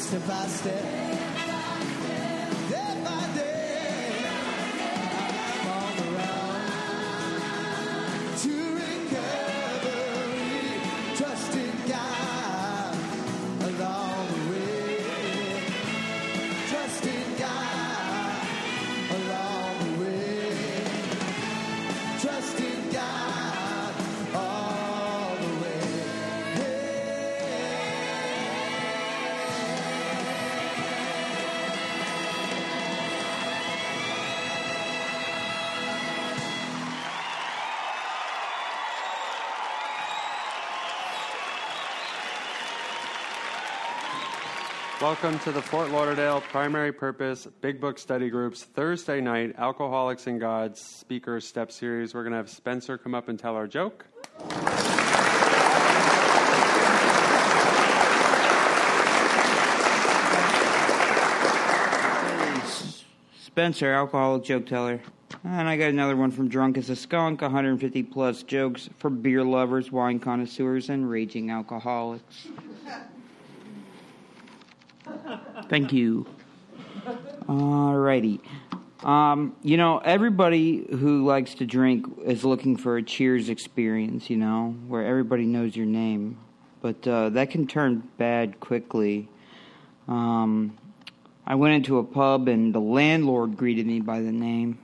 step by step, day by day, I'm on the road to recovery, trusting God along the way, trusting God along the way, trusting God all the way. Welcome to the Fort Lauderdale Primary Purpose Big Book Study Group's Thursday night Alcoholics and Gods Speaker Step Series. We're going to have Spencer come up and tell our joke. Spencer, alcoholic joke teller. And I got another one from Drunk as a Skunk, 150 plus jokes for beer lovers, wine connoisseurs, and raging alcoholics. Thank you. Alrighty. Everybody who likes to drink is looking for a cheers experience, where everybody knows your name. But that can turn bad quickly. I went into a pub and the landlord greeted me by the name.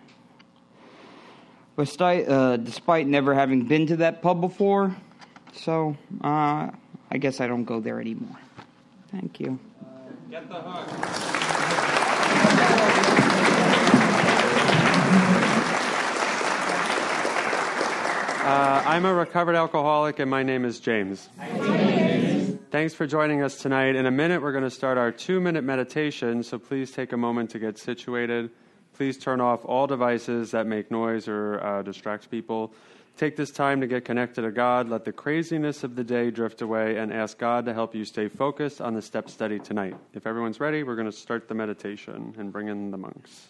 Despite never having been to that pub before, so I guess I don't go there anymore. Thank you. Get the hook. I'm a recovered alcoholic, and my name is James. Thanks for joining us tonight. In a minute, we're going to start our 2-minute meditation, so please take a moment to get situated. Please turn off all devices that make noise or distract people. Take this time to get connected to God, let the craziness of the day drift away, and ask God to help you stay focused on the step study tonight. If everyone's ready, we're going to start the meditation and bring in the monks.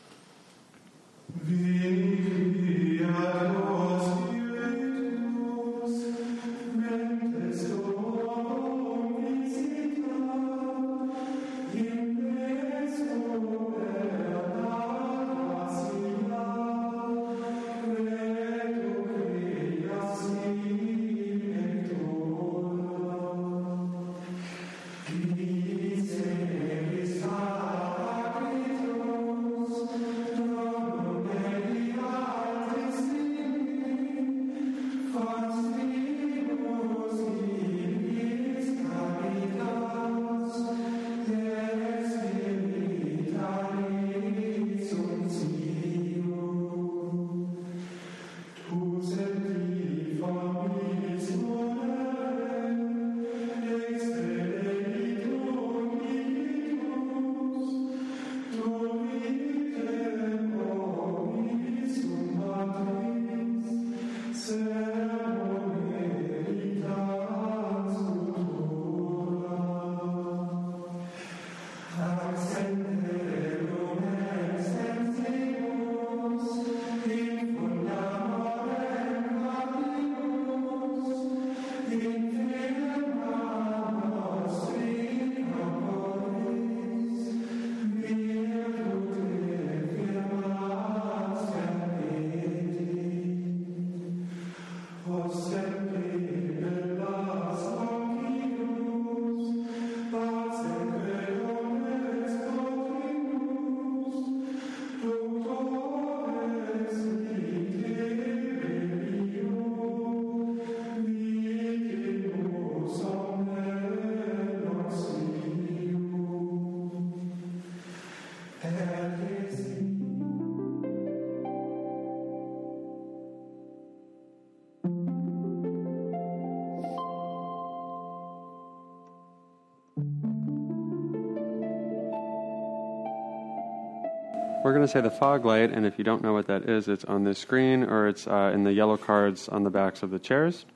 We're going to say the fog light, and if you don't know what that is, it's on this screen or it's in the yellow cards on the backs of the chairs.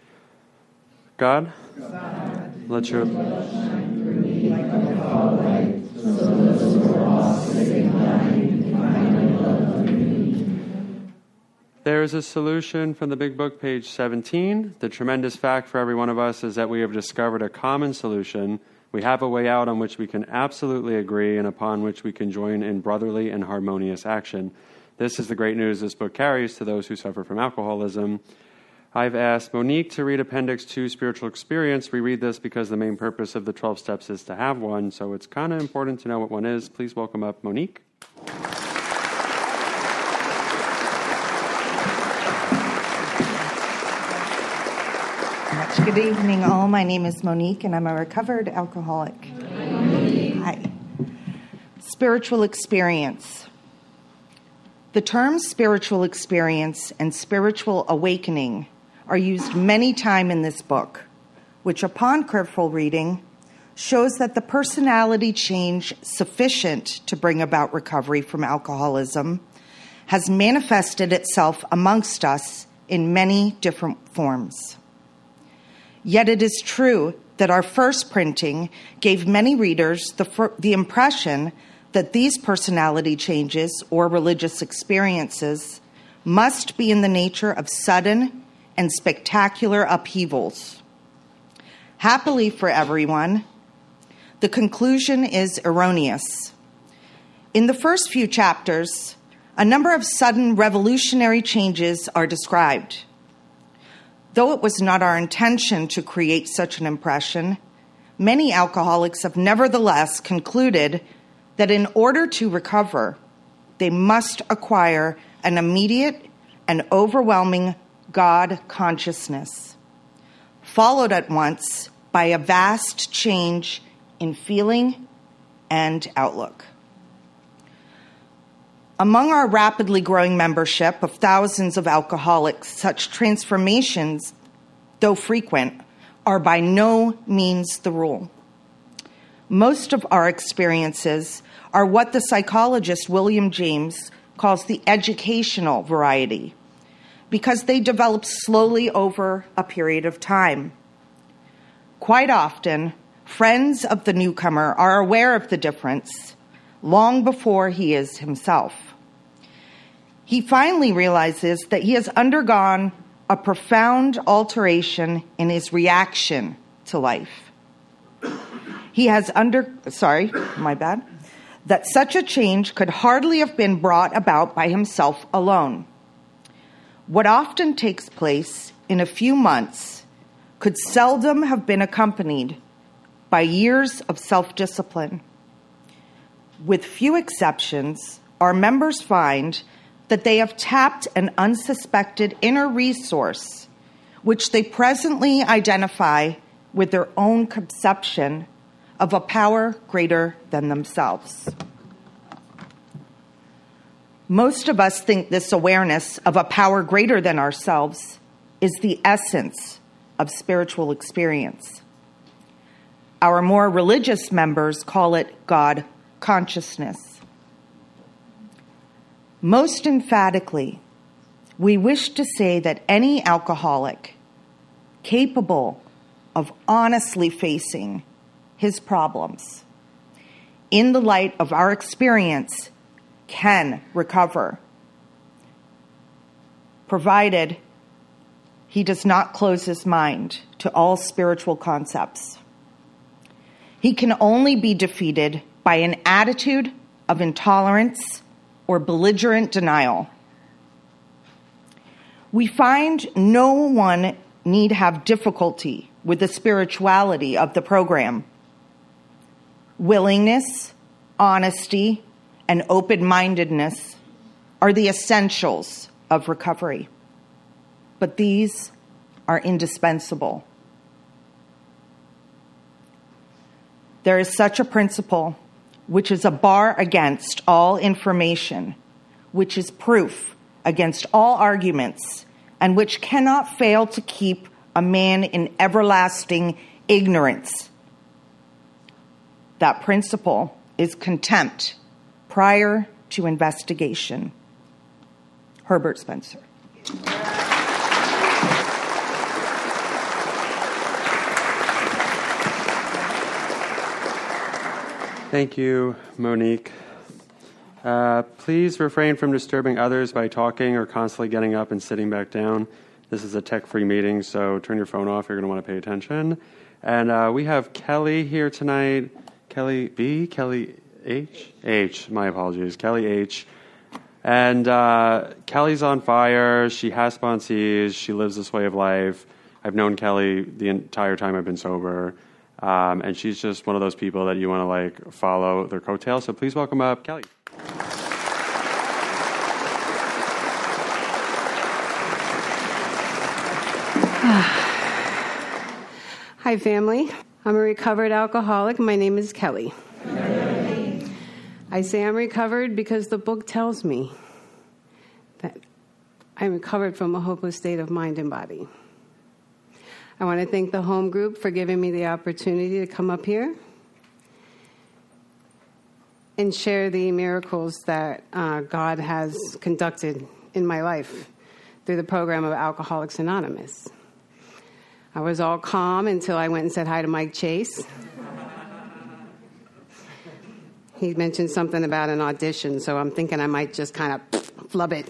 God, let your love shine through me like a fog light, so those who are lost and dying can find your love through me. There is a solution from the Big Book, page 17. The tremendous fact for every one of us is that we have discovered a common solution We have a way out on which we can absolutely agree and upon which we can join in brotherly and harmonious action. This is the great news this book carries to those who suffer from alcoholism. I've asked Monique to read Appendix 2, Spiritual Experience. We read this because the main purpose of the 12 steps is to have one, so it's kind of important to know what one is. Please welcome up Monique. Good evening, all. My name is Monique, and I'm a recovered alcoholic. Hi. Spiritual experience. The terms spiritual experience and spiritual awakening are used many times in this book, which upon careful reading shows that the personality change sufficient to bring about recovery from alcoholism has manifested itself amongst us in many different forms. Yet it is true that our first printing gave many readers the impression that these personality changes or religious experiences must be in the nature of sudden and spectacular upheavals. Happily for everyone, the conclusion is erroneous. In the first few chapters, a number of sudden revolutionary changes are described. Though it was not our intention to create such an impression, many alcoholics have nevertheless concluded that in order to recover, they must acquire an immediate and overwhelming God consciousness, followed at once by a vast change in feeling and outlook. Among our rapidly growing membership of thousands of alcoholics, such transformations, though frequent, are by no means the rule. Most of our experiences are what the psychologist William James calls the educational variety, because they develop slowly over a period of time. Quite often, friends of the newcomer are aware of the difference long before he is himself. He finally realizes that he has undergone a profound alteration in his reaction to life. That such a change could hardly have been brought about by himself alone. What often takes place in a few months could seldom have been accompanied by years of self-discipline. With few exceptions, our members find that they have tapped an unsuspected inner resource, which they presently identify with their own conception of a power greater than themselves. Most of us think this awareness of a power greater than ourselves is the essence of spiritual experience. Our more religious members call it God consciousness. Most emphatically, we wish to say that any alcoholic capable of honestly facing his problems in the light of our experience can recover, provided he does not close his mind to all spiritual concepts. He can only be defeated by an attitude of intolerance or belligerent denial. We find no one need have difficulty with the spirituality of the program. Willingness, honesty, and open-mindedness are the essentials of recovery, but these are indispensable. There is such a principle, which is a bar against all information, which is proof against all arguments, and which cannot fail to keep a man in everlasting ignorance. That principle is contempt prior to investigation. Herbert Spencer. Thank you, Monique. Please refrain from disturbing others by talking or constantly getting up and sitting back down. This is a tech-free meeting, so turn your phone off. You're going to want to pay attention. And we have Kelly here tonight. Kelly B? Kelly H? H, my apologies. Kelly H. And Kelly's on fire. She has sponsees. She lives this way of life. I've known Kelly the entire time I've been sober. And she's just one of those people that you want to like follow their coattails. So please welcome up Kelly. Hi, family. I'm a recovered alcoholic. My name is Kelly. I say I'm recovered because the book tells me that I'm recovered from a hopeless state of mind and body. I want to thank the home group for giving me the opportunity to come up here and share the miracles that God has conducted in my life through the program of Alcoholics Anonymous. I was all calm until I went and said hi to Mike Chase. He mentioned something about an audition, so I'm thinking I might just kind of flub it.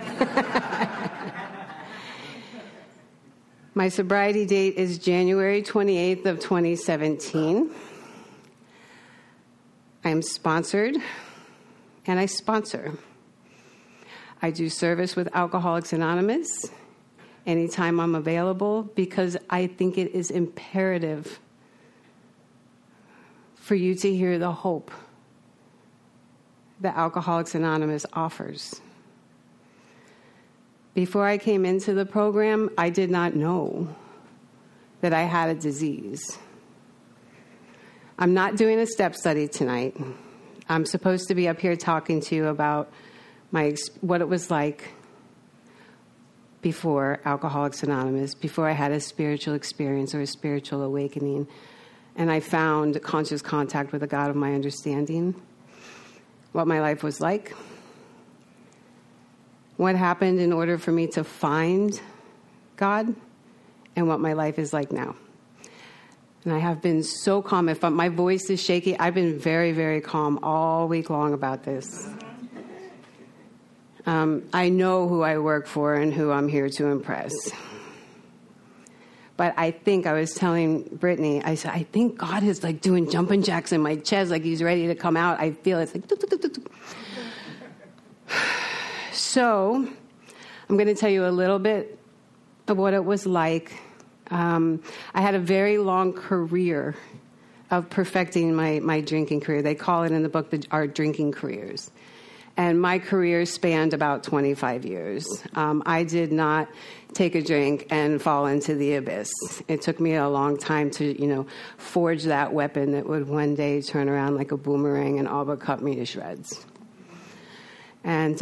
My sobriety date is January 28th of 2017. I am sponsored, and I sponsor. I do service with Alcoholics Anonymous anytime I'm available because I think it is imperative for you to hear the hope that Alcoholics Anonymous offers. Before I came into the program, I did not know that I had a disease. I'm not doing a step study tonight. I'm supposed to be up here talking to you about what it was like before Alcoholics Anonymous, before I had a spiritual experience or a spiritual awakening, and I found conscious contact with the God of my understanding, what my life was like, what happened in order for me to find God, and what my life is like now. And I have been so calm. If my voice is shaky, I've been very, very calm all week long about this. I know who I work for and who I'm here to impress. But I think I was telling Brittany, I said, I think God is like doing jumping jacks in my chest, like he's ready to come out. I feel it's like... So I'm going to tell you a little bit of what it was like. I had a very long career of perfecting my drinking career. They call it in the book our drinking careers. And my career spanned about 25 years. I did not take a drink and fall into the abyss. It took me a long time to, forge that weapon that would one day turn around like a boomerang and all but cut me to shreds. And,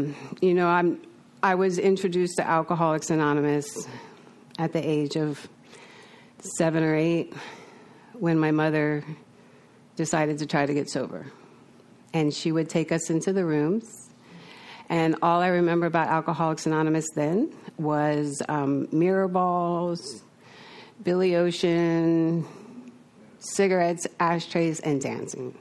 I was introduced to Alcoholics Anonymous at the age of 7 or 8 when my mother decided to try to get sober. And she would take us into the rooms. And all I remember about Alcoholics Anonymous then was mirror balls, Billy Ocean, cigarettes, ashtrays, and dancing.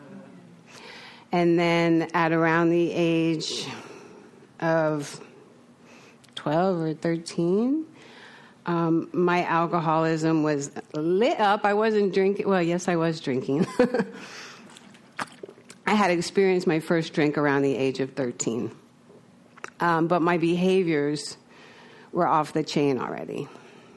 And then at around the age of 12 or 13, my alcoholism was lit up. I wasn't drinking. Well, yes, I was drinking. I had experienced my first drink around the age of 13. But my behaviors were off the chain already.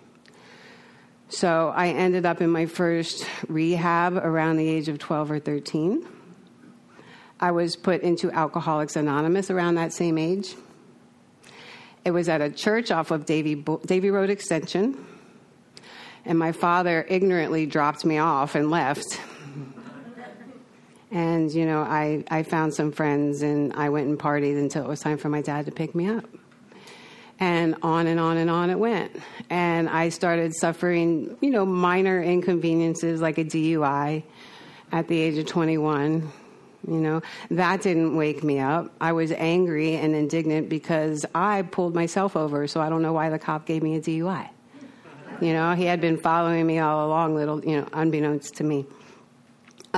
So I ended up in my first rehab around the age of 12 or 13. I was put into Alcoholics Anonymous around that same age. It was at a church off of Davie Road Extension. And my father ignorantly dropped me off and left. And, I found some friends and I went and partied until it was time for my dad to pick me up. And on and on and on it went. And I started suffering, minor inconveniences like a DUI at the age of 21. That didn't wake me up. I was angry and indignant because I pulled myself over, so I don't know why the cop gave me a DUI. He had been following me all along, unbeknownst to me.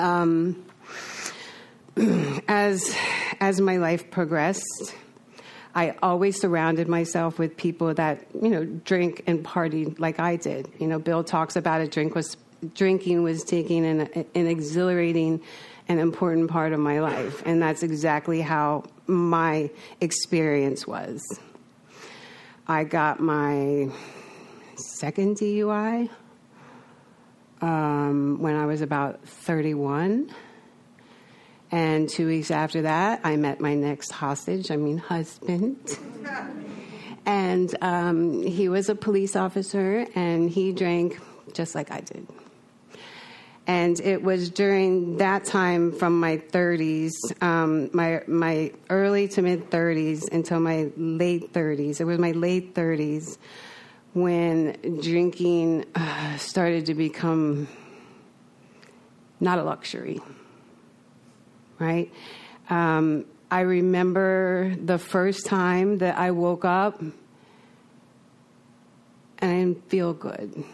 As my life progressed, I always surrounded myself with people that, drink and party like I did. Bill talks about it. Drinking was taking an exhilarating and important part of my life. And that's exactly how my experience was. I got my second DUI when I was about 31. And 2 weeks after that, I met my next husband. And he was a police officer, and he drank just like I did. And it was during that time from my 30s, my early to mid-30s until my late 30s. It was my late 30s when drinking started to become not a luxury. Right? I remember the first time that I woke up and I didn't feel good.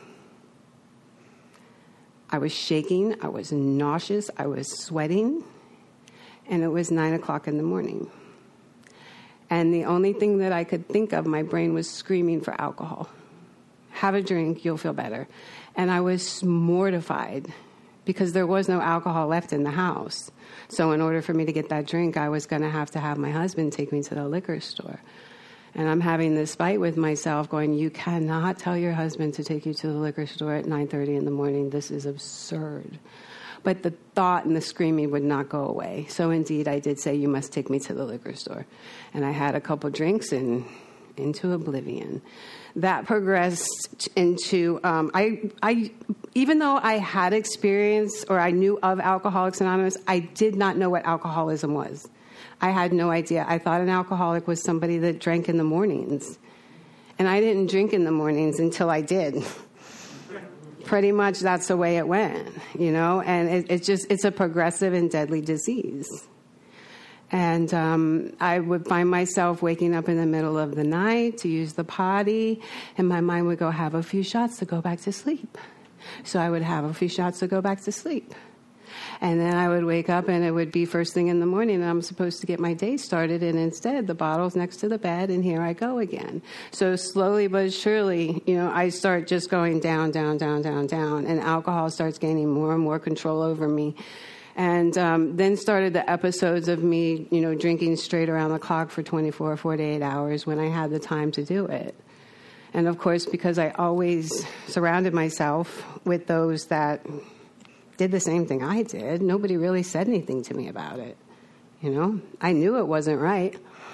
I was shaking, I was nauseous, I was sweating, and it was 9 o'clock in the morning. And the only thing that I could think of, my brain was screaming for alcohol. Have a drink, you'll feel better. And I was mortified because there was no alcohol left in the house. So in order for me to get that drink, I was going to have my husband take me to the liquor store. And I'm having this fight with myself going, you cannot tell your husband to take you to the liquor store at 9:30 in the morning. This is absurd. But the thought and the screaming would not go away. So indeed, I did say, you must take me to the liquor store. And I had a couple drinks and into oblivion. That progressed into, I even though I had experience or I knew of Alcoholics Anonymous, I did not know what alcoholism was. I had no idea. I thought an alcoholic was somebody that drank in the mornings. And I didn't drink in the mornings until I did. Pretty much that's the way it went, and it's a progressive and deadly disease. And I would find myself waking up in the middle of the night to use the potty, and my mind would go, have a few shots to go back to sleep. So I would have a few shots to go back to sleep. And then I would wake up, and it would be first thing in the morning, and I'm supposed to get my day started, and instead the bottle's next to the bed, and here I go again. So slowly but surely, I start just going down, down, down, down, down, and alcohol starts gaining more and more control over me. And then started the episodes of me, drinking straight around the clock for 24 or 48 hours when I had the time to do it. And, of course, because I always surrounded myself with those that did the same thing I did, nobody really said anything to me about it. I knew it wasn't right.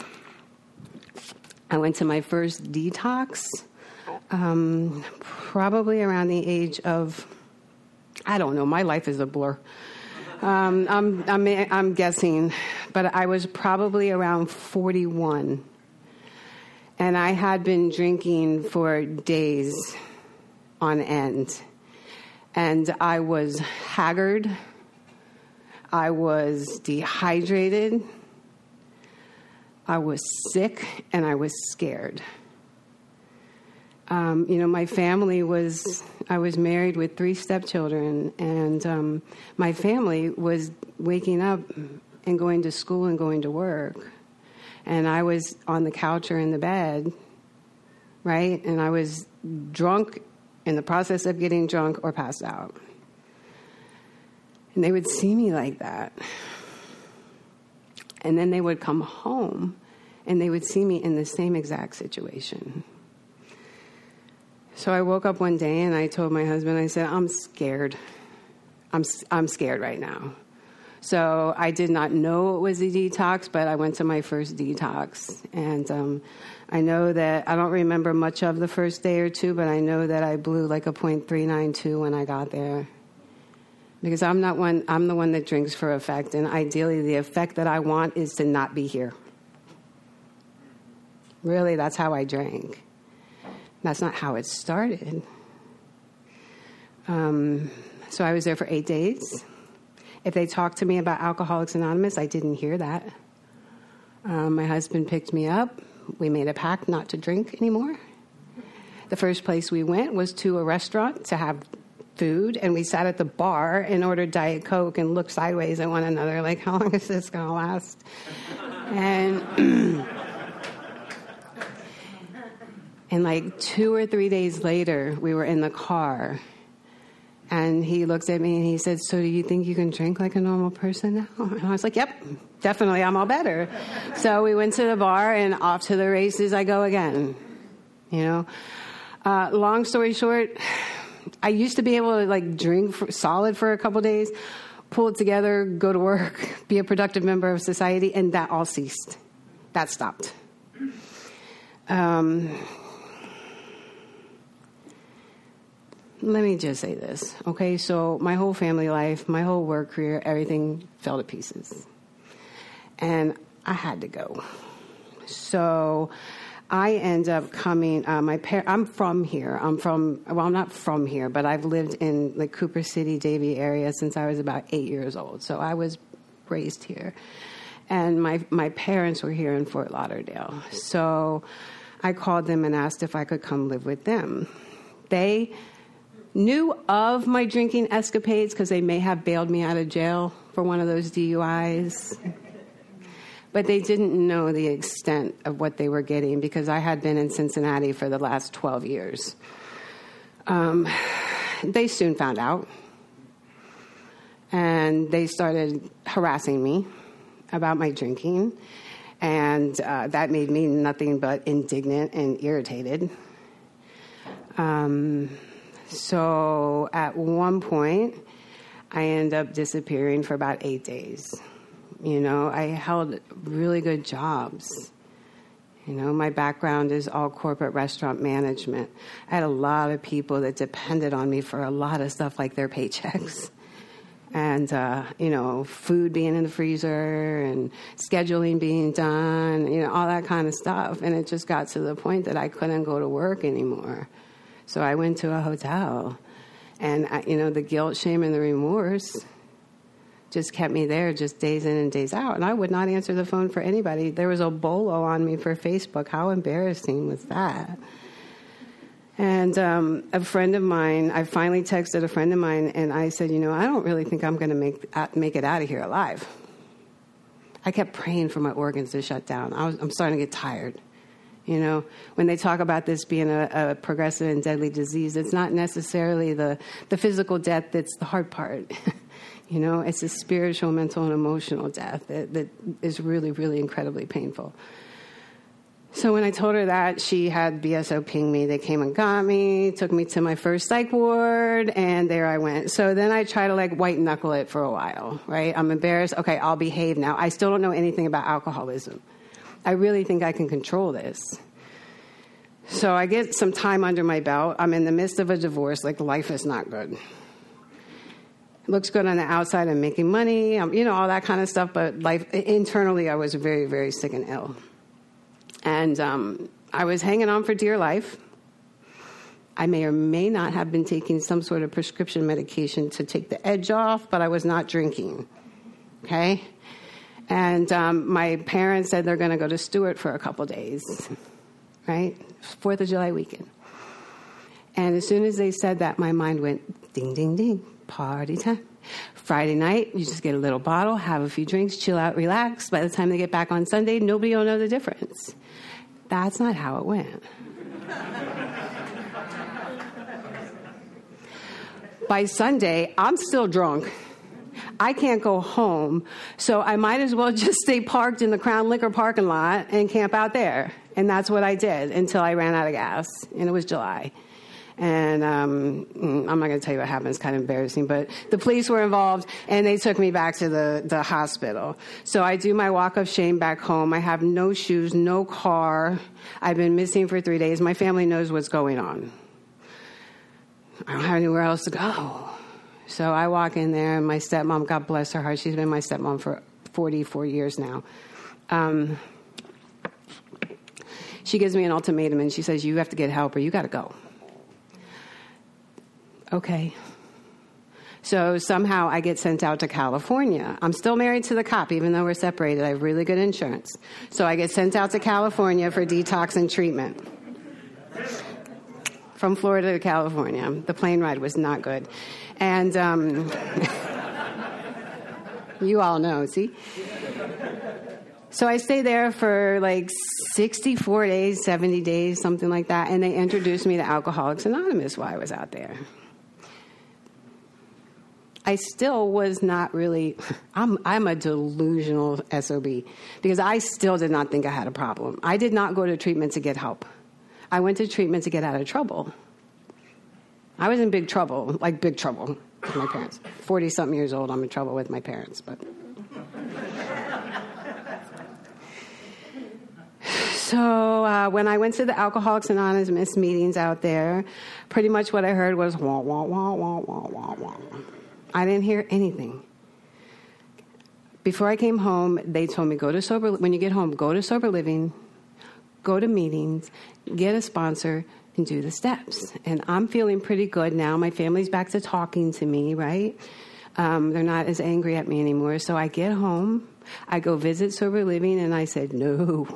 I went to my first detox probably around the age of, I don't know, my life is a blur. I'm guessing, but I was probably around 41. And I had been drinking for days on end. And I was haggard. I was dehydrated. I was sick, and I was scared. My family was, I was married with 3 stepchildren, and my family was waking up and going to school and going to work. And I was on the couch or in the bed, right? And I was drunk, in the process of getting drunk or passed out. And they would see me like that. And then they would come home, and they would see me in the same exact situation. So I woke up one day, and I told my husband, I said, I'm scared. I'm scared right now. So I did not know it was a detox, but I went to my first detox. And I know that, I don't remember much of the first day or two, but I know that I blew like a .392 when I got there. Because I'm the one that drinks for effect, and ideally the effect that I want is to not be here. Really, that's how I drank. That's not how it started. So I was there for 8 days. If they talked to me about Alcoholics Anonymous, I didn't hear that. My husband picked me up. We made a pact not to drink anymore. The first place we went was to a restaurant to have food, and we sat at the bar and ordered Diet Coke and looked sideways at one another like, how long is this going to last? And And like 2 or 3 days later, we were in the car. And he looked at me and he said, so do you think you can drink like a normal person now? And I was like, yep, definitely, I'm all better. So we went to the bar and off to the races I go again. You know, long story short, I used to be able to like drink solid for a couple days, pull it together, go to work, be a productive member of society, and that all ceased. That stopped. Let me just say this, okay? So my whole family life, my whole work career, everything fell to pieces. And I had to go. So I end up coming, I'm from here. I'm not from here, but I've lived in the Cooper City, Davie area since I was about 8 years old. So I was raised here. And my parents were here in Fort Lauderdale. So I called them and asked if I could come live with them. They knew of my drinking escapades because they may have bailed me out of jail for one of those DUIs. But they didn't know the extent of what they were getting because I had been in Cincinnati for the last 12 years. They soon found out. And they started harassing me about my drinking. And that made me nothing but indignant and irritated. So at one point, I ended up disappearing for about 8 days. You know, I held really good jobs. You know, my background is all corporate restaurant management. I had a lot of people that depended on me for a lot of stuff like their paychecks. And, you know, food being in the freezer and scheduling being done, you know, all that kind of stuff. And it just got to the point that I couldn't go to work anymore. So I went to a hotel. And, you know, the guilt, shame, and the remorse just kept me there just days in and days out. And I would not answer the phone for anybody. There was a bolo on me for Facebook. How embarrassing was that? And a friend of mine, I finally texted a friend of mine, and I said, you know, I don't really think I'm going to make it out of here alive. I kept praying for my organs to shut down. I'm starting to get tired. You know, when they talk about this being a progressive and deadly disease, it's not necessarily the physical death that's the hard part. You know, it's a spiritual, mental, and emotional death that is really, really incredibly painful. So when I told her that, she had BSO ping me. They came and got me, took me to my first psych ward, and there I went. So then I try to, like, white-knuckle it for a while, right? I'm embarrassed. Okay, I'll behave now. I still don't know anything about alcoholism. I really think I can control this. So I get some time under my belt. I'm in the midst of a divorce. Like, life is not good. It looks good on the outside. I'm making money, you know, all that kind of stuff. But life, internally, I was very, very sick and ill. And I was hanging on for dear life. I may or may not have been taking some sort of prescription medication to take the edge off, but I was not drinking, okay? And my parents said they're going to go to Stewart for a couple days, right? 4th of July weekend. And as soon as they said that, my mind went ding, ding, ding, party time. Friday night, you just get a little bottle, have a few drinks, chill out, relax. By the time they get back on Sunday, nobody will know the difference. That's not how it went. By Sunday, I'm still drunk. I can't go home, so I might as well just stay parked in the Crown Liquor parking lot and camp out there. And that's what I did until I ran out of gas, and it was July. And I'm not going to tell you what happened. It's kind of embarrassing. But the police were involved, and they took me back to the hospital. So I do my walk of shame back home. I have no shoes, no car. I've been missing for 3 days. My family knows what's going on. I don't have anywhere else to go. So I walk in there, and my stepmom, God bless her heart, she's been my stepmom for 44 years now. She gives me an ultimatum, and she says, you have to get help or you got to go. Okay. So somehow I get sent out to California. I'm still married to the cop, even though we're separated. I have really good insurance. So I get sent out to California for detox and treatment. From Florida to California. The plane ride was not good. And you all know, see? So I stayed there for like 64 days, 70 days, something like that, and they introduced me to Alcoholics Anonymous while I was out there. I still was not really, I'm a delusional SOB, because I still did not think I had a problem. I did not go to treatment to get help. I went to treatment to get out of trouble. I was in big trouble, like big trouble with my parents. 40-something years old, I'm in trouble with my parents, but... So when I went to the Alcoholics Anonymous meetings out there, pretty much what I heard was wah, wah, wah, wah, wah, wah, wah. I didn't hear anything. Before I came home, they told me, when you get home, go to Sober Living, go to meetings, get a sponsor, and do the steps. And I'm feeling pretty good now. My family's back to talking to me, right? They're not as angry at me anymore. So I get home, I go visit Sober Living, and I said, no.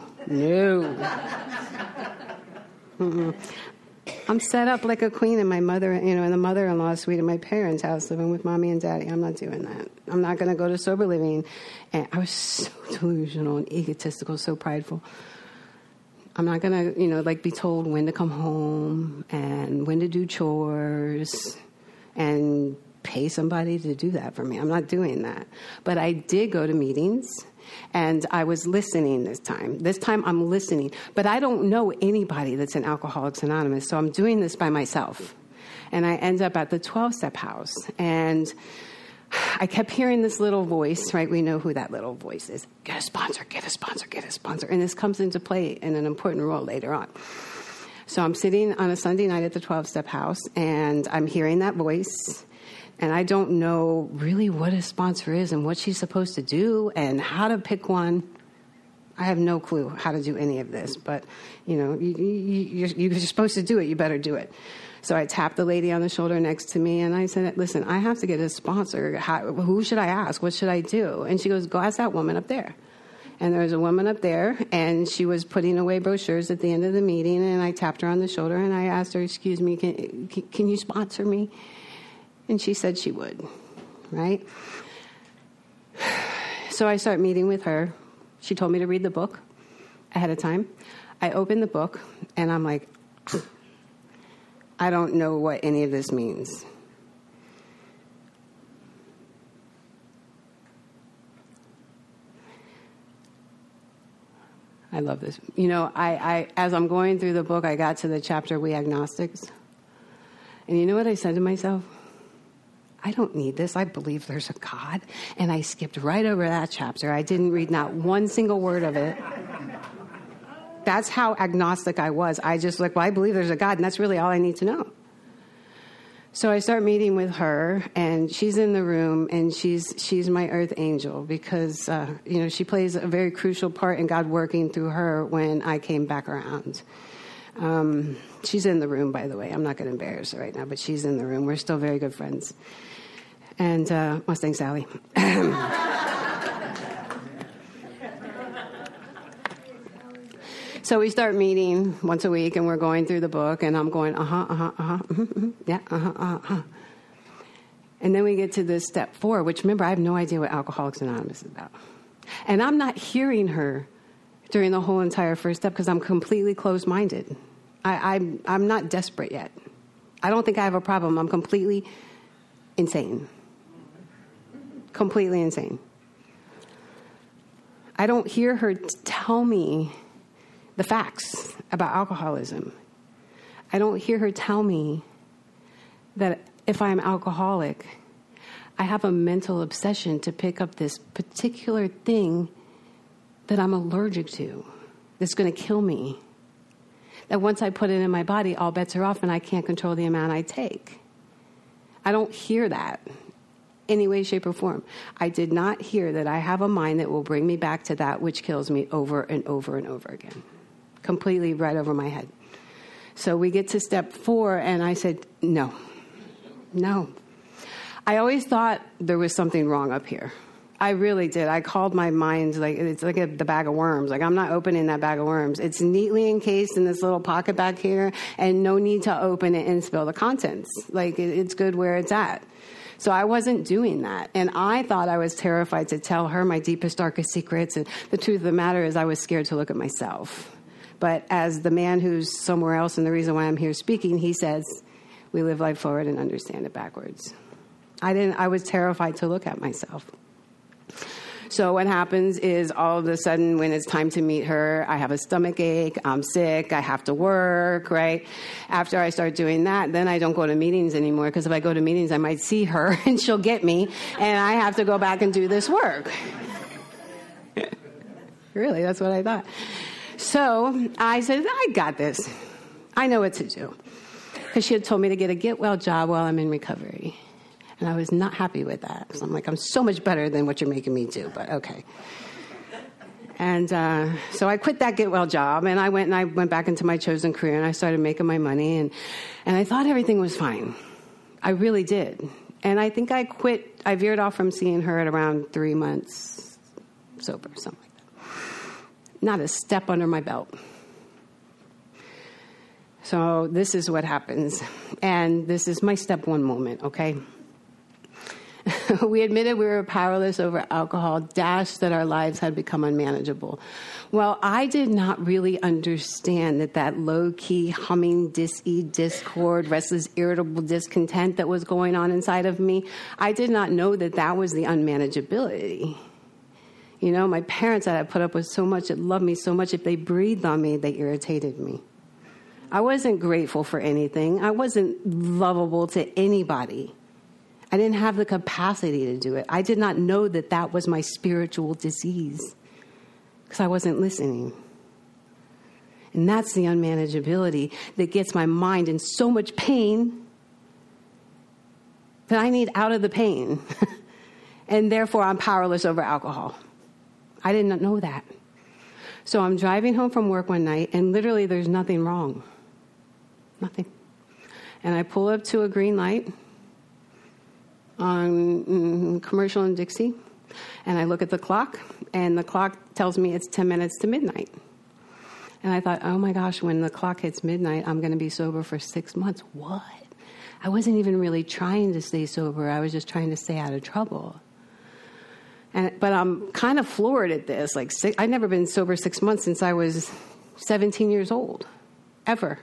Mm-mm. I'm set up like a queen in my in the mother-in-law suite at my parents' house, living with mommy and daddy. I'm not doing that. I'm not going to go to Sober Living. And I was so delusional and egotistical, so prideful. I'm not going to, be told when to come home and when to do chores and pay somebody to do that for me. I'm not doing that. But I did go to meetings, and I was listening this time. This time I'm listening. But I don't know anybody that's in Alcoholics Anonymous, so I'm doing this by myself. And I end up at the 12-step house, and I kept hearing this little voice, right? We know who that little voice is. Get a sponsor, get a sponsor, get a sponsor. And this comes into play in an important role later on. So I'm sitting on a Sunday night at the 12-step house, and I'm hearing that voice. And I don't know really what a sponsor is and what she's supposed to do and how to pick one. I have no clue how to do any of this. But, you're supposed to do it. You better do it. So I tapped the lady on the shoulder next to me, and I said, listen, I have to get a sponsor. Who should I ask? What should I do? And she goes, go ask that woman up there. And there was a woman up there, and she was putting away brochures at the end of the meeting, and I tapped her on the shoulder, and I asked her, excuse me, can you sponsor me? And she said she would, right? So I start meeting with her. She told me to read the book ahead of time. I opened the book, and I'm like, I don't know what any of this means. I love this. I as I'm going through the book, I got to the chapter, We Agnostics. And you know what I said to myself? I don't need this. I believe there's a God. And I skipped right over that chapter. I didn't read not one single word of it. That's how agnostic I was. I just I believe there's a God, and that's really all I need to know. So I start meeting with her, and she's in the room, and she's my earth angel because, she plays a very crucial part in God working through her when I came back around. She's in the room, by the way. I'm not going to embarrass her right now, but she's in the room. We're still very good friends. And Mustang Sally. So we start meeting once a week, and we're going through the book, and I'm going, yeah, And then we get to this step 4, which, remember, I have no idea what Alcoholics Anonymous is about. And I'm not hearing her during the whole entire first step because I'm completely closed-minded. I'm not desperate yet. I don't think I have a problem. I'm completely insane. Completely insane. I don't hear her tell me the facts about alcoholism. I don't hear her tell me that if I'm alcoholic, I have a mental obsession to pick up this particular thing that I'm allergic to, that's going to kill me. That once I put it in my body, all bets are off and I can't control the amount I take. I don't hear that any way, shape, or form. I did not hear that I have a mind that will bring me back to that which kills me over and over and over again. Completely right over my head. So we get to step 4, and I said, no. I always thought there was something wrong up here. I really did. I called my mind it's like the bag of worms. I'm not opening that bag of worms. It's neatly encased in this little pocket back here, and no need to open it and spill the contents. It's good where it's at. So I wasn't doing that. And I thought I was terrified to tell her my deepest, darkest secrets. And the truth of the matter is I was scared to look at myself. But as the man who's somewhere else and the reason why I'm here speaking, he says, we live life forward and understand it backwards. I was terrified to look at myself. So what happens is all of a sudden when it's time to meet her, I have a stomach ache, I'm sick, I have to work, right? After I start doing that, then I don't go to meetings anymore, because if I go to meetings, I might see her and she'll get me, and I have to go back and do this work. Really, that's what I thought. So I said, I got this. I know what to do. Because she had told me to get a get-well job while I'm in recovery. And I was not happy with that. So I'm like, I'm so much better than what you're making me do, but okay. And so I quit that get-well job, and I went back into my chosen career, and I started making my money, and I thought everything was fine. I really did. And I think I veered off from seeing her at around 3 months sober, something like that. Not a step under my belt. So this is what happens. And this is my step one moment, okay? We admitted we were powerless over alcohol, dashed that our lives had become unmanageable. Well, I did not really understand that low-key humming, dis-ease, discord, restless, irritable discontent that was going on inside of me. I did not know that was the unmanageability. You know, my parents that I put up with so much, that loved me so much, if they breathed on me, they irritated me. I wasn't grateful for anything. I wasn't lovable to anybody. I didn't have the capacity to do it. I did not know that was my spiritual disease because I wasn't listening. And that's the unmanageability that gets my mind in so much pain that I need out of the pain. And therefore, I'm powerless over alcohol. I did not know that. So I'm driving home from work one night, and literally there's nothing wrong. Nothing. And I pull up to a green light on Commercial and Dixie, and I look at the clock, and the clock tells me it's 10 minutes to midnight. And I thought, oh my gosh, when the clock hits midnight, I'm going to be sober for 6 months. What? I wasn't even really trying to stay sober. I was just trying to stay out of trouble. But I'm kind of floored at this. I'd never been sober 6 months since I was 17 years old, ever.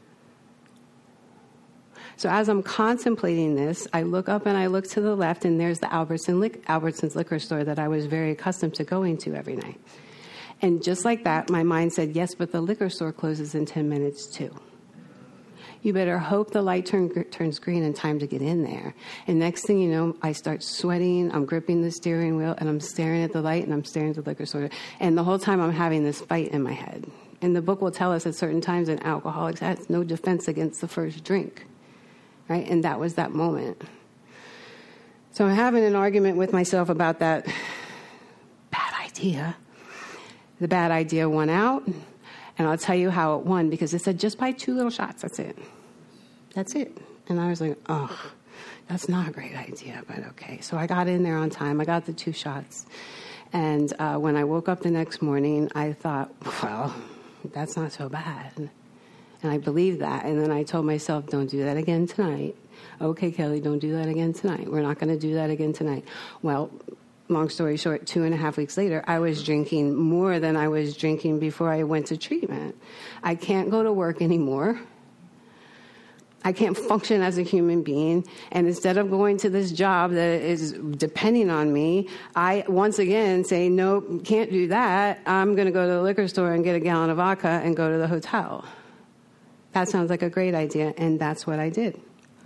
So as I'm contemplating this, I look up and I look to the left, and there's the Albertsons liquor store that I was very accustomed to going to every night. And just like that, my mind said, yes, but the liquor store closes in 10 minutes too. You better hope the light turns green in time to get in there. And next thing you know, I start sweating, I'm gripping the steering wheel, and I'm staring at the light, and I'm staring at the liquor store. And the whole time I'm having this fight in my head. And the book will tell us at certain times an alcoholic has no defense against the first drink. Right? And that was that moment. So I'm having an argument with myself about that bad idea. The bad idea won out, and I'll tell you how it won, because it said just buy 2 little shots, that's it. That's it. And I was like, oh, that's not a great idea, but okay. So I got in there on time. I got the 2 shots. And when I woke up the next morning, I thought, well, that's not so bad. And I believed that. And then I told myself, don't do that again tonight. Okay, Kelly, don't do that again tonight. We're not going to do that again tonight. Well, long story short, 2.5 weeks later, I was drinking more than I was drinking before I went to treatment. I can't go to work anymore. I can't function as a human being. And instead of going to this job that is depending on me, I once again say, nope, can't do that. I'm going to go to the liquor store and get a gallon of vodka and go to the hotel. That sounds like a great idea, and that's what I did.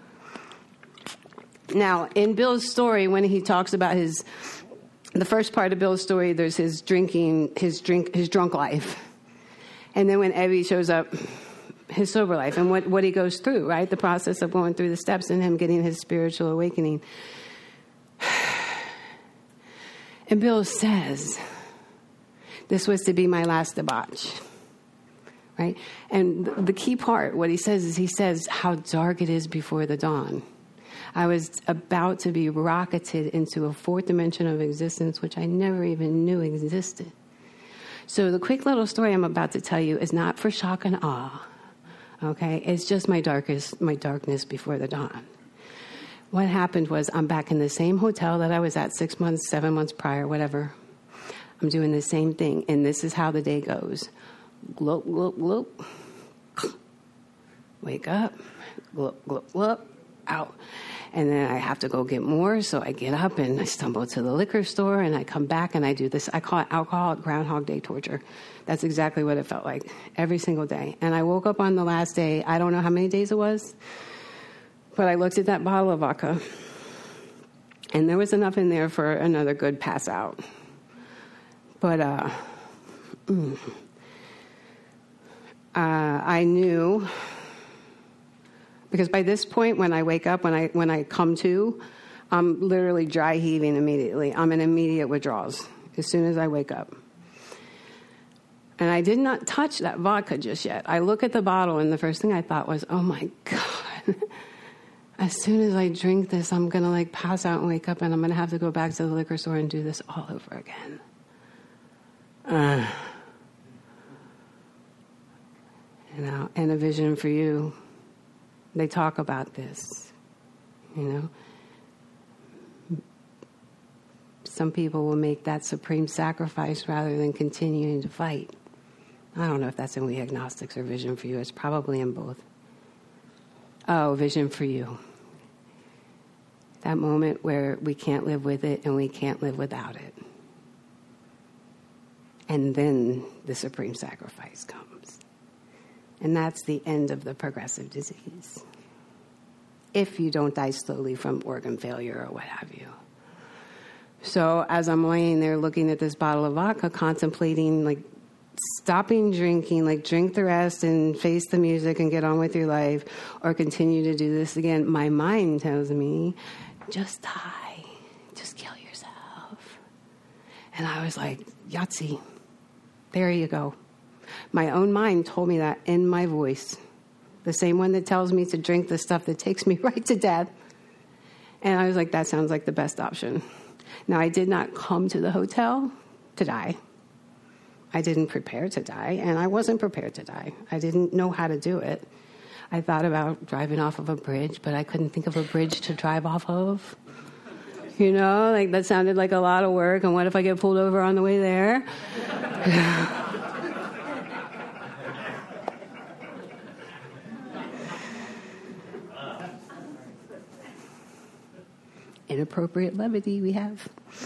Now, in Bill's story, when he talks about the first part of Bill's story, there's his drunk life. And then when Evie shows up, his sober life, and what he goes through, right? The process of going through the steps and him getting his spiritual awakening. And Bill says, this was to be my last debauch. Right? And the key part, what he says is how dark it is before the dawn. I was about to be rocketed into a 4th dimension of existence, which I never even knew existed. So the quick little story I'm about to tell you is not for shock and awe. Okay? It's just my darkness before the dawn. what happened was I'm back in the same hotel that I was at 6 months, 7 months prior, whatever. I'm doing the same thing, and this is how the day goes. Gloop, gloop, gloop. Wake up. Gloop, gloop, gloop. Out. And then I have to go get more, so I get up and I stumble to the liquor store, and I come back and I do this. I call it alcoholic Groundhog Day torture. That's exactly what it felt like every single day. And I woke up on the last day. I don't know how many days it was, but I looked at that bottle of vodka, and there was enough in there for another good pass out. But I knew, because by this point, when I wake up, when I come to, I'm literally dry heaving immediately. I'm in immediate withdrawals as soon as I wake up. And I did not touch that vodka just yet. I look at the bottle, and the first thing I thought was, oh my God, as soon as I drink this, I'm going to pass out and wake up, and I'm going to have to go back to the liquor store and do this all over again. And a vision for you. They talk about this, Some people will make that supreme sacrifice rather than continuing to fight. I don't know if that's in We Agnostics or Vision for You. It's probably in both. Oh, Vision for You. That moment where we can't live with it and we can't live without it. And then the supreme sacrifice comes. And that's the end of the progressive disease. If you don't die slowly from organ failure or what have you. So as I'm laying there looking at this bottle of vodka, contemplating stopping drinking, drink the rest and face the music and get on with your life, or continue to do this again, my mind tells me, just die. Just kill yourself. And I was like, Yahtzee. There you go. My own mind told me that in my voice. The same one that tells me to drink the stuff that takes me right to death. And I was like, that sounds like the best option. Now, I did not come to the hotel to die. I didn't prepare to die, and I wasn't prepared to die. I didn't know how to do it. I thought about driving off of a bridge, but I couldn't think of a bridge to drive off of. That sounded like a lot of work, and what if I get pulled over on the way there? Inappropriate levity we have.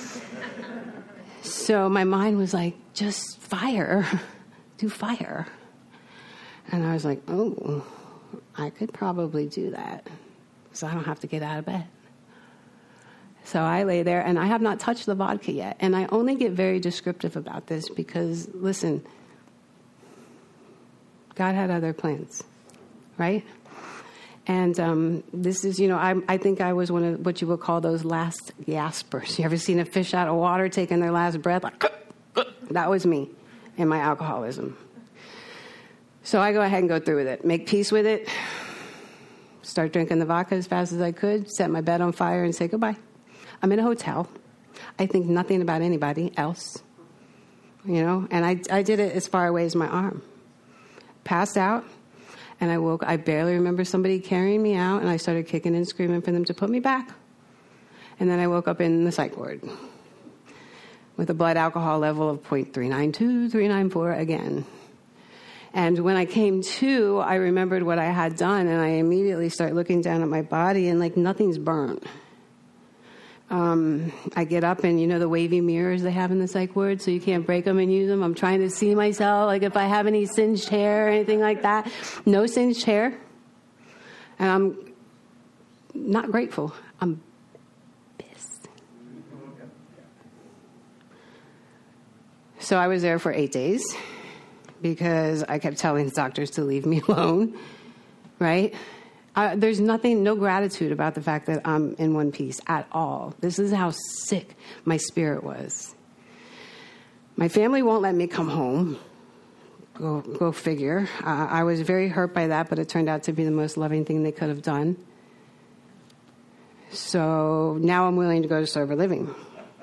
So my mind was like, just fire. Do fire. And I was like, oh, I could probably do that. So I don't have to get out of bed. So I lay there, and I have not touched the vodka yet. And I only get very descriptive about this because, listen, God had other plans, right? And this is, I think I was one of what you would call those last gaspers. You ever seen a fish out of water taking their last breath? That was me in my alcoholism. So I go ahead and go through with it. Make peace with it. Start drinking the vodka as fast as I could. Set my bed on fire and say goodbye. I'm in a hotel. I think nothing about anybody else. And I did it as far away as my arm. Passed out. And I woke. I barely remember somebody carrying me out, and I started kicking and screaming for them to put me back. And then I woke up in the psych ward with a blood alcohol level of 0.392, 394 again. And when I came to, I remembered what I had done, and I immediately started looking down at my body, and nothing's burnt. I get up, and the wavy mirrors they have in the psych ward, so you can't break them and use them. I'm trying to see myself, if I have any singed hair or anything like that. No singed hair. And I'm not grateful. I'm pissed. So I was there for 8 days because I kept telling the doctors to leave me alone, right? There's no gratitude about the fact that I'm in one piece at all. This is how sick my spirit was. My family won't let me come home. Go figure. I was very hurt by that, but it turned out to be the most loving thing they could have done. So now I'm willing to go to sober living.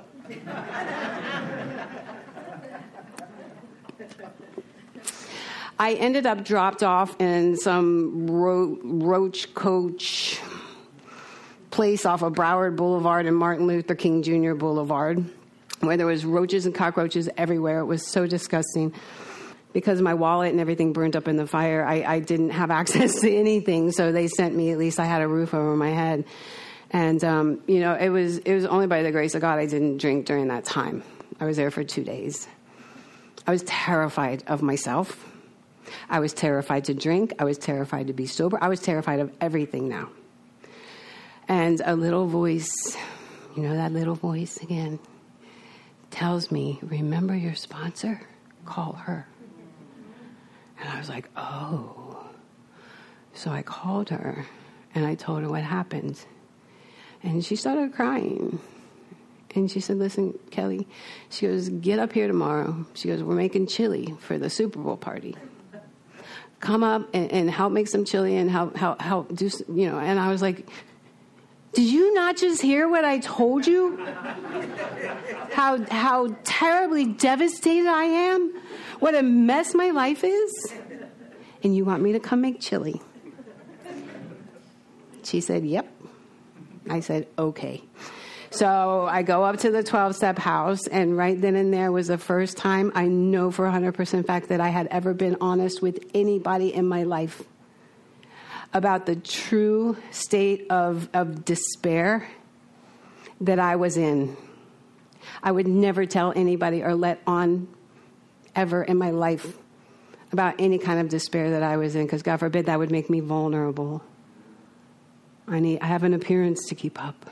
I ended up dropped off in some roach coach place off of Broward Boulevard and Martin Luther King Jr. Boulevard, where there was roaches and cockroaches everywhere. It was so disgusting. Because my wallet and everything burned up in the fire, I didn't have access to anything. So they sent me, at least I had a roof over my head. And, it was only by the grace of God I didn't drink during that time. I was there for 2 days. I was terrified of myself. I was terrified to drink. I was terrified to be sober. I was terrified of everything now. And a little voice, that little voice again, tells me, remember your sponsor? Call her. And I was like, oh. So I called her, and I told her what happened. And she started crying. And she said, listen, Kelly, she goes, get up here tomorrow. She goes, we're making chili for the Super Bowl party. Come up and help make some chili and help do, And I was like, did you not just hear what I told you? How terribly devastated I am? What a mess my life is? And you want me to come make chili? She said, yep. I said, okay. So I go up to the 12-step house, and right then and there was the first time I know for 100% fact that I had ever been honest with anybody in my life about the true state of despair that I was in. I would never tell anybody or let on ever in my life about any kind of despair that I was in, because God forbid that would make me vulnerable. I have an appearance to keep up,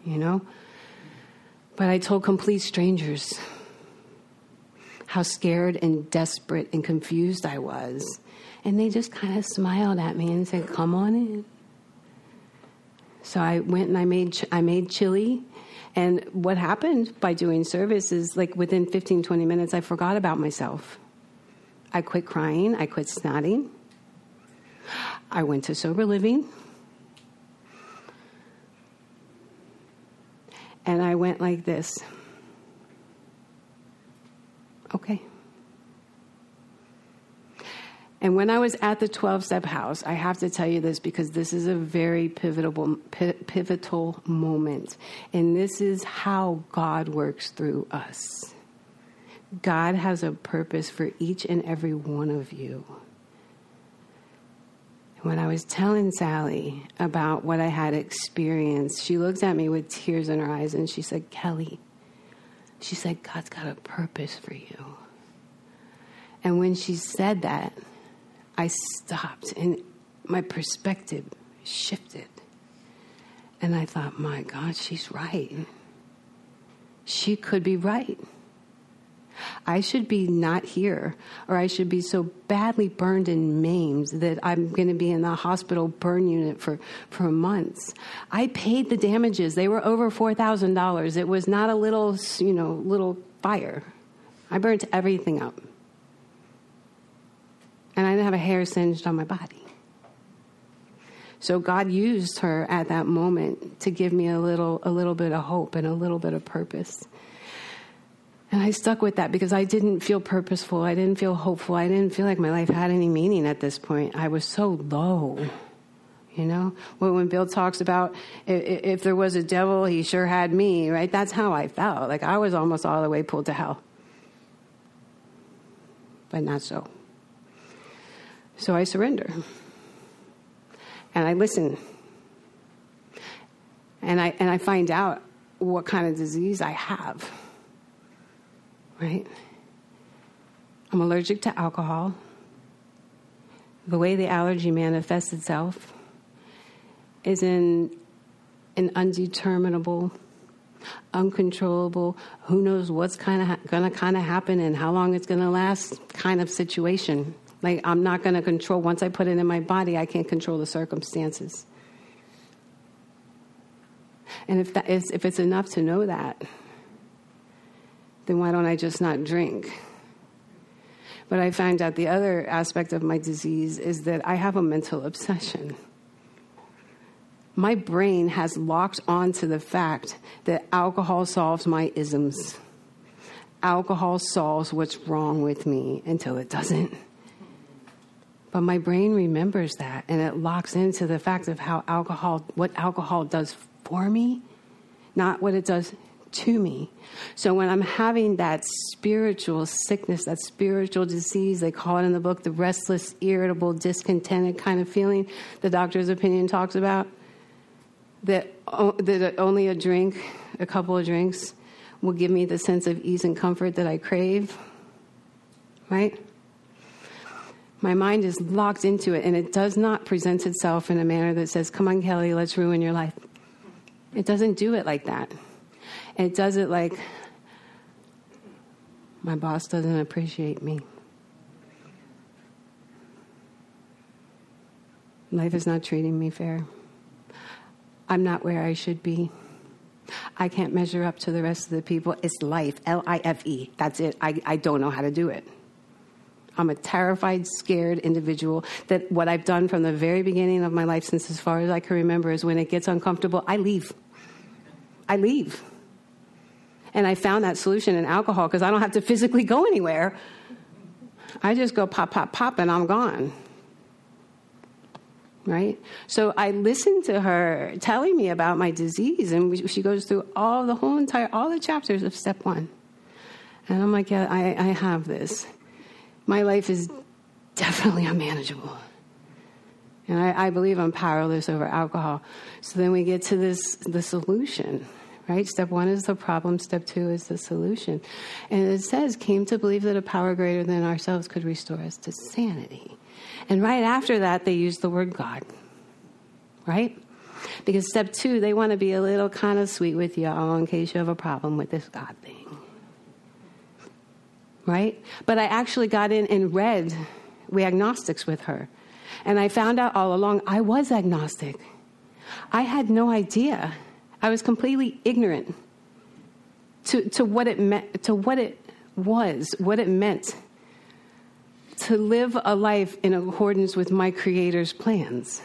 But I told complete strangers how scared and desperate and confused I was. And they just kind of smiled at me and said, come on in. So I went and I made chili. And what happened by doing service is, like, within 15, 20 minutes, I forgot about myself. I quit crying. I quit snotting. I went to sober living. And I went like this. Okay. And when I was at the 12-step house, I have to tell you this because this is a very pivotal moment. And this is how God works through us. God has a purpose for each and every one of you. When I was telling Sally about what I had experienced, she looked at me with tears in her eyes and she said, Kelly, she said, God's got a purpose for you. And when she said that, I stopped and my perspective shifted. And I thought, my God, she's right. She could be right. I should be not here, or I should be so badly burned and maimed that I'm going to be in the hospital burn unit for months. I paid the damages. They were over $4,000. It was not a little fire. I burnt everything up. And I didn't have a hair singed on my body. So God used her at that moment to give me a little bit of hope and a little bit of purpose. And I stuck with that because I didn't feel purposeful. I didn't feel hopeful. I didn't feel like my life had any meaning at this point. I was so low, When Bill talks about if there was a devil, he sure had me, right? That's how I felt. Like I was almost all the way pulled to hell. But not so. So I surrender. And I listen. And I find out what kind of disease I have. Right? I'm allergic to alcohol. The way the allergy manifests itself is in an undeterminable, uncontrollable, who knows what's going to happen and how long it's going to last kind of situation. Like, I'm not going to control. Once I put it in my body, I can't control the circumstances. And if it's enough to know that, then why don't I just not drink? But I found out the other aspect of my disease is that I have a mental obsession. My brain has locked on to the fact that alcohol solves my isms. Alcohol solves what's wrong with me until it doesn't. But my brain remembers that, and it locks into the fact of what alcohol does for me, not what it does to me. So when I'm having that spiritual sickness, that spiritual disease, they call it in the book, the restless, irritable, discontented kind of feeling the doctor's opinion talks about, that only a couple of drinks will give me the sense of ease and comfort that I crave, right? My mind is locked into it, and it does not present itself in a manner that says, come on, Kelly, let's ruin your life. It doesn't do it like that. It does it like, my boss doesn't appreciate me. Life is not treating me fair. I'm not where I should be. I can't measure up to the rest of the people. It's life, L-I-F-E. That's it. I don't know how to do it. I'm a terrified, scared individual that what I've done from the very beginning of my life, since as far as I can remember, is when it gets uncomfortable, I leave. And I found that solution in alcohol because I don't have to physically go anywhere. I just go pop, pop, pop, and I'm gone. Right? So I listened to her telling me about my disease, and she goes through all the chapters of step 1. And I'm like, yeah, I have this. My life is definitely unmanageable. And I believe I'm powerless over alcohol. So then we get to the solution. Right? Step 1 is the problem. Step 2 is the solution. And it says, came to believe that a power greater than ourselves could restore us to sanity. And right after that, they use the word God. Right? Because step 2, they want to be a little kind of sweet with y'all in case you have a problem with this God thing. Right? But I actually got in and read We Agnostics with her. And I found out all along I was agnostic. I had no idea. I was completely ignorant to what it meant, to what it was, what it meant to live a life in accordance with my Creator's plans.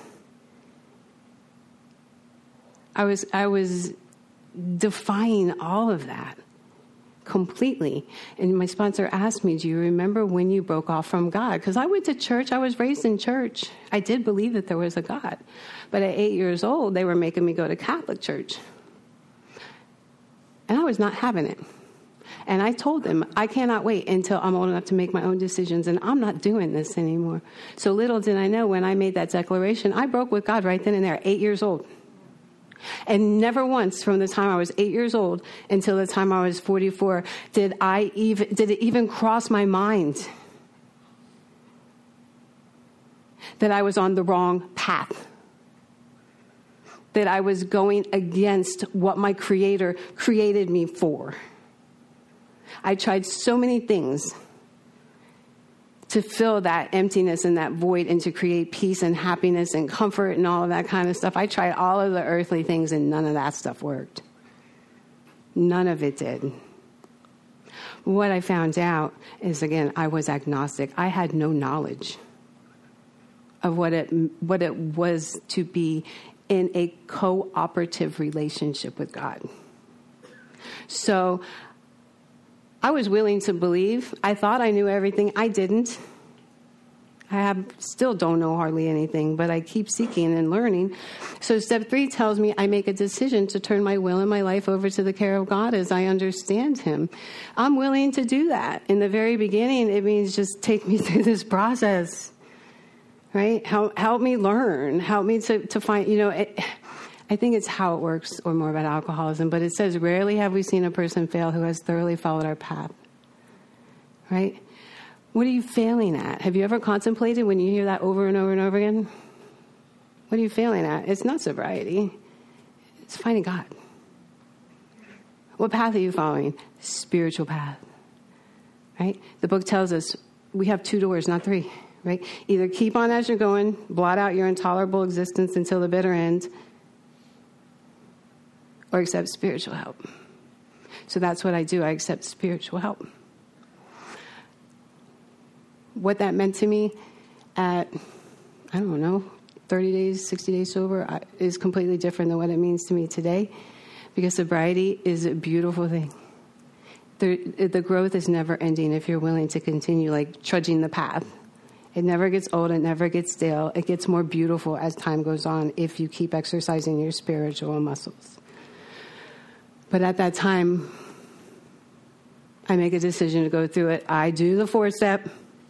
I was defying all of that completely. And my sponsor asked me, do you remember when you broke off from God? Because I went to church. I was raised in church. I did believe that there was a God. But at 8 years old, they were making me go to Catholic church. And I was not having it. And I told them, I cannot wait until I'm old enough to make my own decisions, and I'm not doing this anymore. So little did I know, when I made that declaration, I broke with God right then and there, 8 years old. And never once from the time I was 8 years old until the time I was 44 did it even cross my mind that I was on the wrong path, that I was going against what my Creator created me for. I tried so many things to fill that emptiness and that void and to create peace and happiness and comfort and all of that kind of stuff. I tried all of the earthly things, and none of that stuff worked. None of it did. What I found out is, again, I was agnostic. I had no knowledge of what it was to be in a cooperative relationship with God. So I was willing to believe. I thought I knew everything. I didn't. Still don't know hardly anything, but I keep seeking and learning. So step 3 tells me I make a decision to turn my will and my life over to the care of God as I understand Him. I'm willing to do that. In the very beginning, it means just take me through this process, right? Help me learn. Help me to find, I think it's how it works, or more about alcoholism, but it says, rarely have we seen a person fail who has thoroughly followed our path, right? What are you failing at? Have you ever contemplated when you hear that over and over and over again? What are you failing at? It's not sobriety. It's finding God. What path are you following? Spiritual path, right? The book tells us we have 2 doors, not 3, right? Either keep on as you're going, blot out your intolerable existence until the bitter end, or accept spiritual help. So that's what I do. I accept spiritual help. What that meant to me at, 30 days, 60 days sober is completely different than what it means to me today, because sobriety is a beautiful thing. The growth is never ending if you're willing to continue, like, trudging the path It never gets old. It never gets stale. It gets more beautiful as time goes on if you keep exercising your spiritual muscles. But at that time, I make a decision to go through it. I do the 4-step.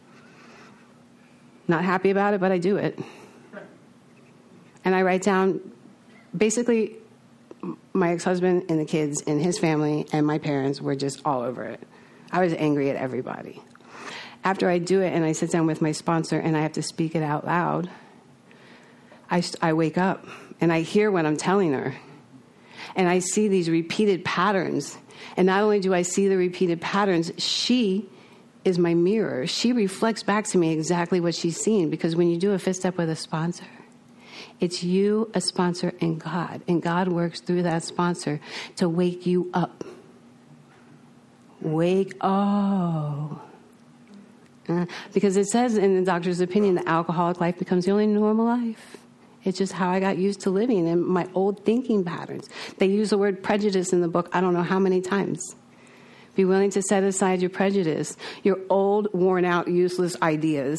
Not happy about it, but I do it. And I write down, basically, my ex-husband and the kids and his family and my parents were just all over it. I was angry at everybody. After I do it and I sit down with my sponsor and I have to speak it out loud, I wake up and I hear what I'm telling her. And I see these repeated patterns. And not only do I see the repeated patterns, she is my mirror. She reflects back to me exactly what she's seen. Because when you do a 5th step with a sponsor, it's you, a sponsor, and God. And God works through that sponsor to wake you up. Wake up. Because it says in the doctor's opinion, the alcoholic life becomes the only normal life. It's just how I got used to living and my old thinking patterns. They use the word prejudice in the book I don't know how many times. Be willing to set aside your prejudice, your old, worn out, useless ideas.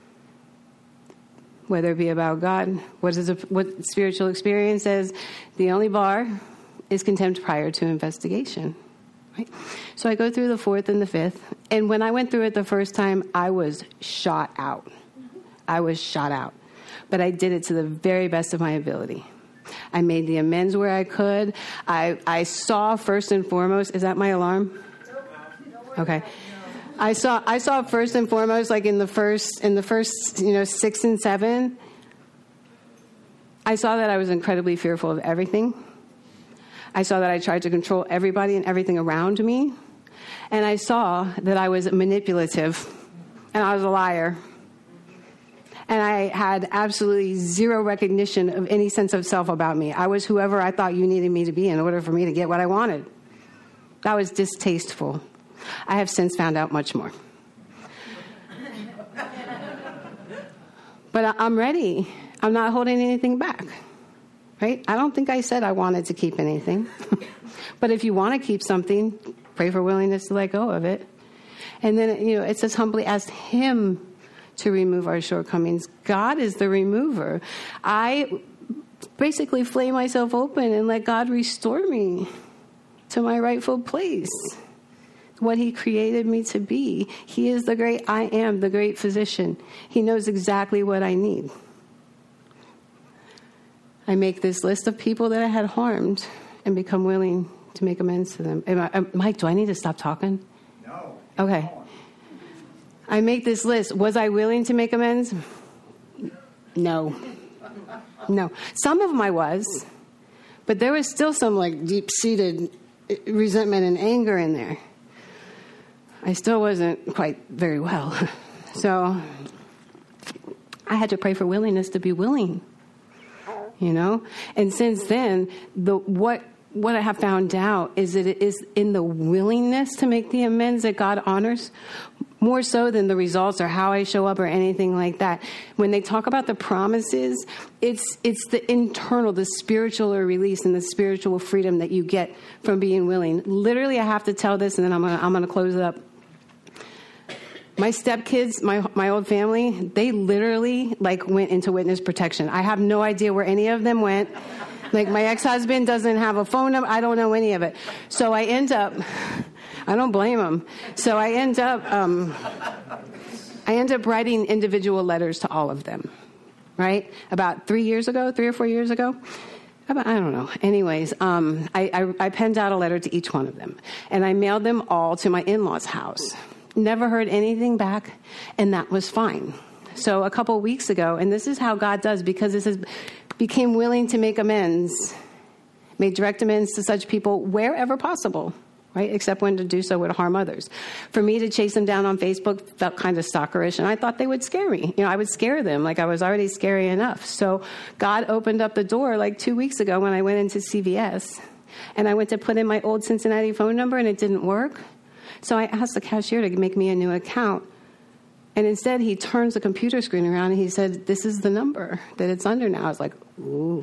Whether it be about God, what spiritual experience says, the only bar is contempt prior to investigation. Right? So I go through the 4th and the 5th. And when I went through it the first time, I was shot out. But I did it to the very best of my ability. I made the amends where I could. I saw first and foremost, is that my alarm? Okay. I saw first and foremost, like in the first 6 and 7, I saw that I was incredibly fearful of everything. I saw that I tried to control everybody and everything around me. And I saw that I was manipulative and I was a liar. And I had absolutely zero recognition of any sense of self about me. I was whoever I thought you needed me to be in order for me to get what I wanted. That was distasteful. I have since found out much more. But I'm ready. I'm not holding anything back. Right? I don't think I said I wanted to keep anything. But if you want to keep something, pray for willingness to let go of it. And then, it says humbly ask Him to remove our shortcomings. God is the remover. I basically flay myself open and let God restore me to my rightful place, what He created me to be. He is the great I am, the great physician. He knows exactly what I need. I make this list of people that I had harmed and become willing to make amends to them. Mike, do I need to stop talking? No. Okay. I make this list. Was I willing to make amends? No. Some of them I was, but there was still some deep-seated resentment and anger in there. I still wasn't quite very well. So I had to pray for willingness to be willing, And since then, what I have found out is that it is in the willingness to make the amends that God honors, more so than the results or how I show up or anything like that. When they talk about the promises, it's the internal, the spiritual release and the spiritual freedom that you get from being willing. Literally, I have to tell this, and then I'm gonna close it up. My stepkids, my old family, they literally went into witness protection. I have no idea where any of them went. My ex-husband doesn't have a phone number. I don't know any of it. So I end up, I don't blame him. So I end up writing individual letters to all of them, right? About 3 or 4 years ago. I don't know. Anyways, I penned out a letter to each one of them. And I mailed them all to my in-laws' house. Never heard anything back, and that was fine. So a couple weeks ago, and this is how God does, because this is became willing to make amends, made direct amends to such people wherever possible, right? Except when to do so would harm others. For me to chase them down on Facebook felt kind of stalkerish, and I thought they would scare me. I would scare them like I was already scary enough. So God opened up the door 2 weeks ago when I went into CVS, and I went to put in my old Cincinnati phone number, and it didn't work. So I asked the cashier to make me a new account. And instead, he turns the computer screen around and he said, "This is the number that it's under now." I was like, ooh.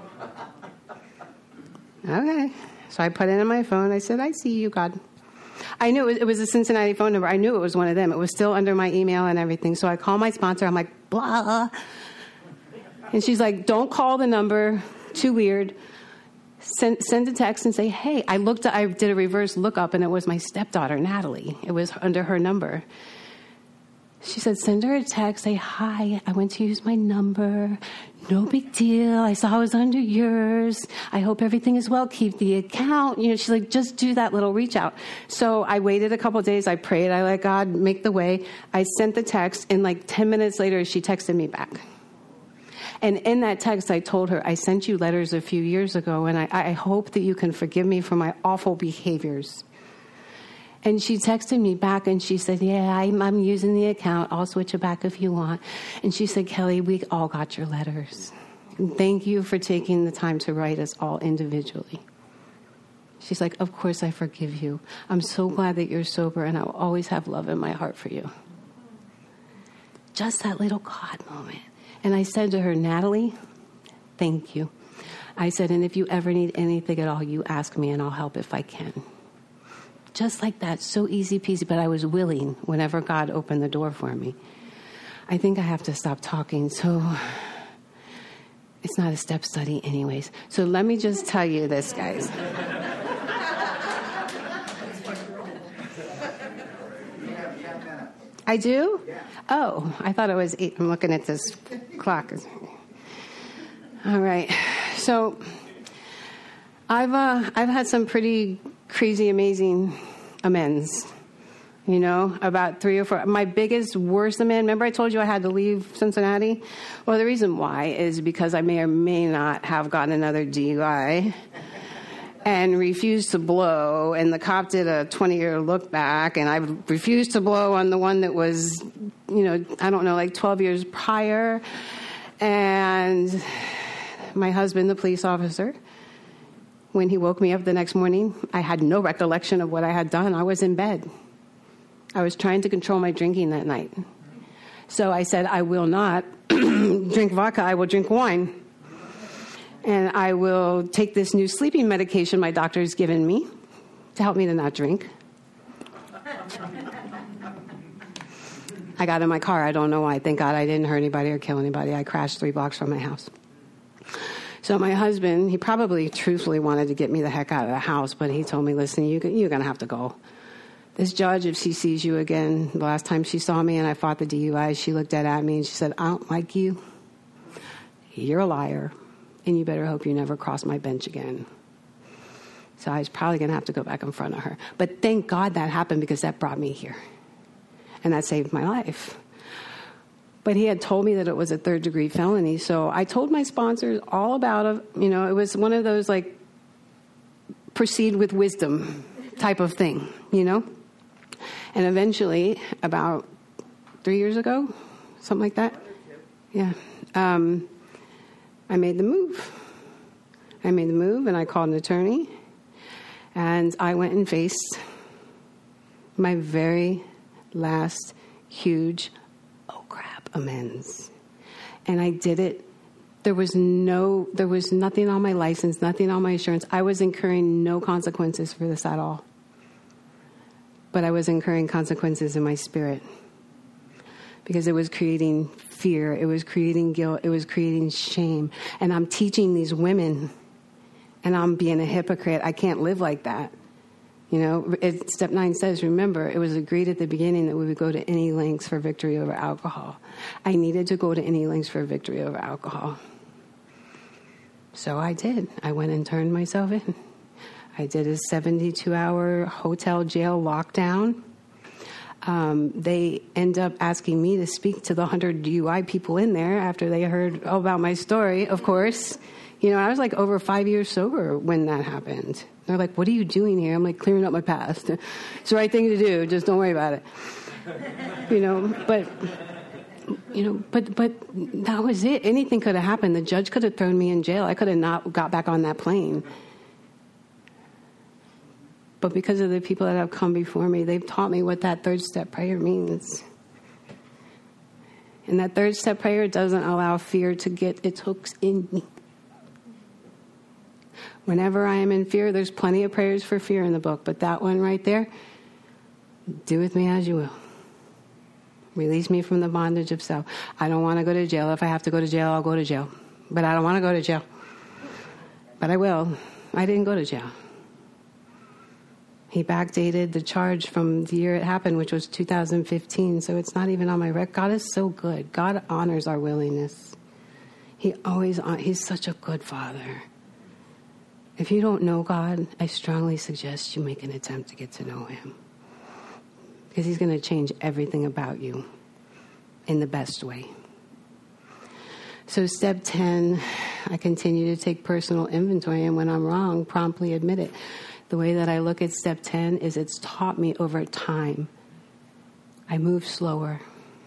Okay. So I put it in my phone. I said, "I see you, God. I knew it was a Cincinnati phone number. I knew it was one of them. It was still under my email and everything. So I call my sponsor. I'm like, blah. And she's like, don't call the number. Too weird. Send a text and say, hey, I did a reverse lookup, and it was my stepdaughter, Natalie. It was under her number. She said, send her a text, say, hi, I went to use my number. No big deal. I saw it was under yours. I hope everything is well. Keep the account. She's like, just do that little reach out. So I waited a couple of days. I prayed. I let God make the way. I sent the text, and like 10 minutes later, she texted me back. And in that text, I told her, I sent you letters a few years ago, and I hope that you can forgive me for my awful behaviors. And she texted me back, and she said, yeah, I'm using the account. I'll switch it back if you want. And she said, Kelly, we all got your letters. And thank you for taking the time to write us all individually. She's like, of course I forgive you. I'm so glad that you're sober, and I will always have love in my heart for you. Just that little God moment. And I said to her, Natalie, thank you. I said, and if you ever need anything at all, you ask me, and I'll help if I can. Just like that, so easy peasy, but I was willing whenever God opened the door for me. I think I have to stop talking, so it's not a step study anyways. So let me just tell you this, guys. I do? Oh, I thought it was 8. I'm looking at this clock. All right. So I've had some pretty crazy, amazing amends, about 3 or 4. My biggest, worst amend, remember I told you I had to leave Cincinnati? Well, the reason why is because I may or may not have gotten another DUI and refused to blow, and the cop did a 20-year look back, and I refused to blow on the one that was, I don't know, like 12 years prior. And my husband, the police officer, when he woke me up the next morning, I had no recollection of what I had done. I was in bed. I was trying to control my drinking that night. So I said, I will not drink vodka. I will drink wine. And I will take this new sleeping medication my doctor has given me to help me to not drink. I got in my car. I don't know why. Thank God I didn't hurt anybody or kill anybody. I crashed 3 blocks from my house. So my husband, he probably truthfully wanted to get me the heck out of the house, but he told me, listen, you're going to have to go. This judge, if she sees you again, the last time she saw me and I fought the DUI, she looked at me and she said, I don't like you. You're a liar, and you better hope you never cross my bench again. So I was probably going to have to go back in front of her. But thank God that happened, because that brought me here. And that saved my life. But he had told me that it was a 3rd-degree felony. So I told my sponsors all about it. It was one of those, like, proceed with wisdom type of thing, And eventually, about 3 years ago, something like that, yeah, I made the move. And I called an attorney. And I went and faced my very last huge amends. And I did it. There was nothing on my license, nothing on my insurance. I was incurring no consequences for this at all. But I was incurring consequences in my spirit, because it was creating fear. It was creating guilt. It was creating shame. And I'm teaching these women, and I'm being a hypocrite. I can't live like that. Step 9 says, remember, it was agreed at the beginning that we would go to any lengths for victory over alcohol. I needed to go to any lengths for victory over alcohol. So I did. I went and turned myself in. I did a 72-hour hotel jail lockdown. They end up asking me to speak to the 100 DUI people in there after they heard all about my story, of course. I was like over 5 years sober when that happened. They're like, what are you doing here? I'm like, clearing up my past. It's the right thing to do. Just don't worry about it. But that was it. Anything could have happened. The judge could have thrown me in jail. I could have not got back on that plane. But because of the people that have come before me, they've taught me what that 3rd step prayer means. And that 3rd step prayer doesn't allow fear to get its hooks in me. Whenever I am in fear, there's plenty of prayers for fear in the book, but that one right there, Do with me as you will. Release me from the bondage of self. I don't want to go to jail. If I have to go to jail, I'll go to jail. But I don't want to go to jail. But I will. I didn't go to jail. He backdated the charge from the year it happened, which was 2015, so it's not even on my record. God is so good. God honors our willingness. He's such a good Father. If you don't know God, I strongly suggest you make an attempt to get to know Him. Because He's going to change everything about you in the best way. So step 10, I continue to take personal inventory, and when I'm wrong, promptly admit it. The way that I look at step 10 is it's taught me over time. I move slower.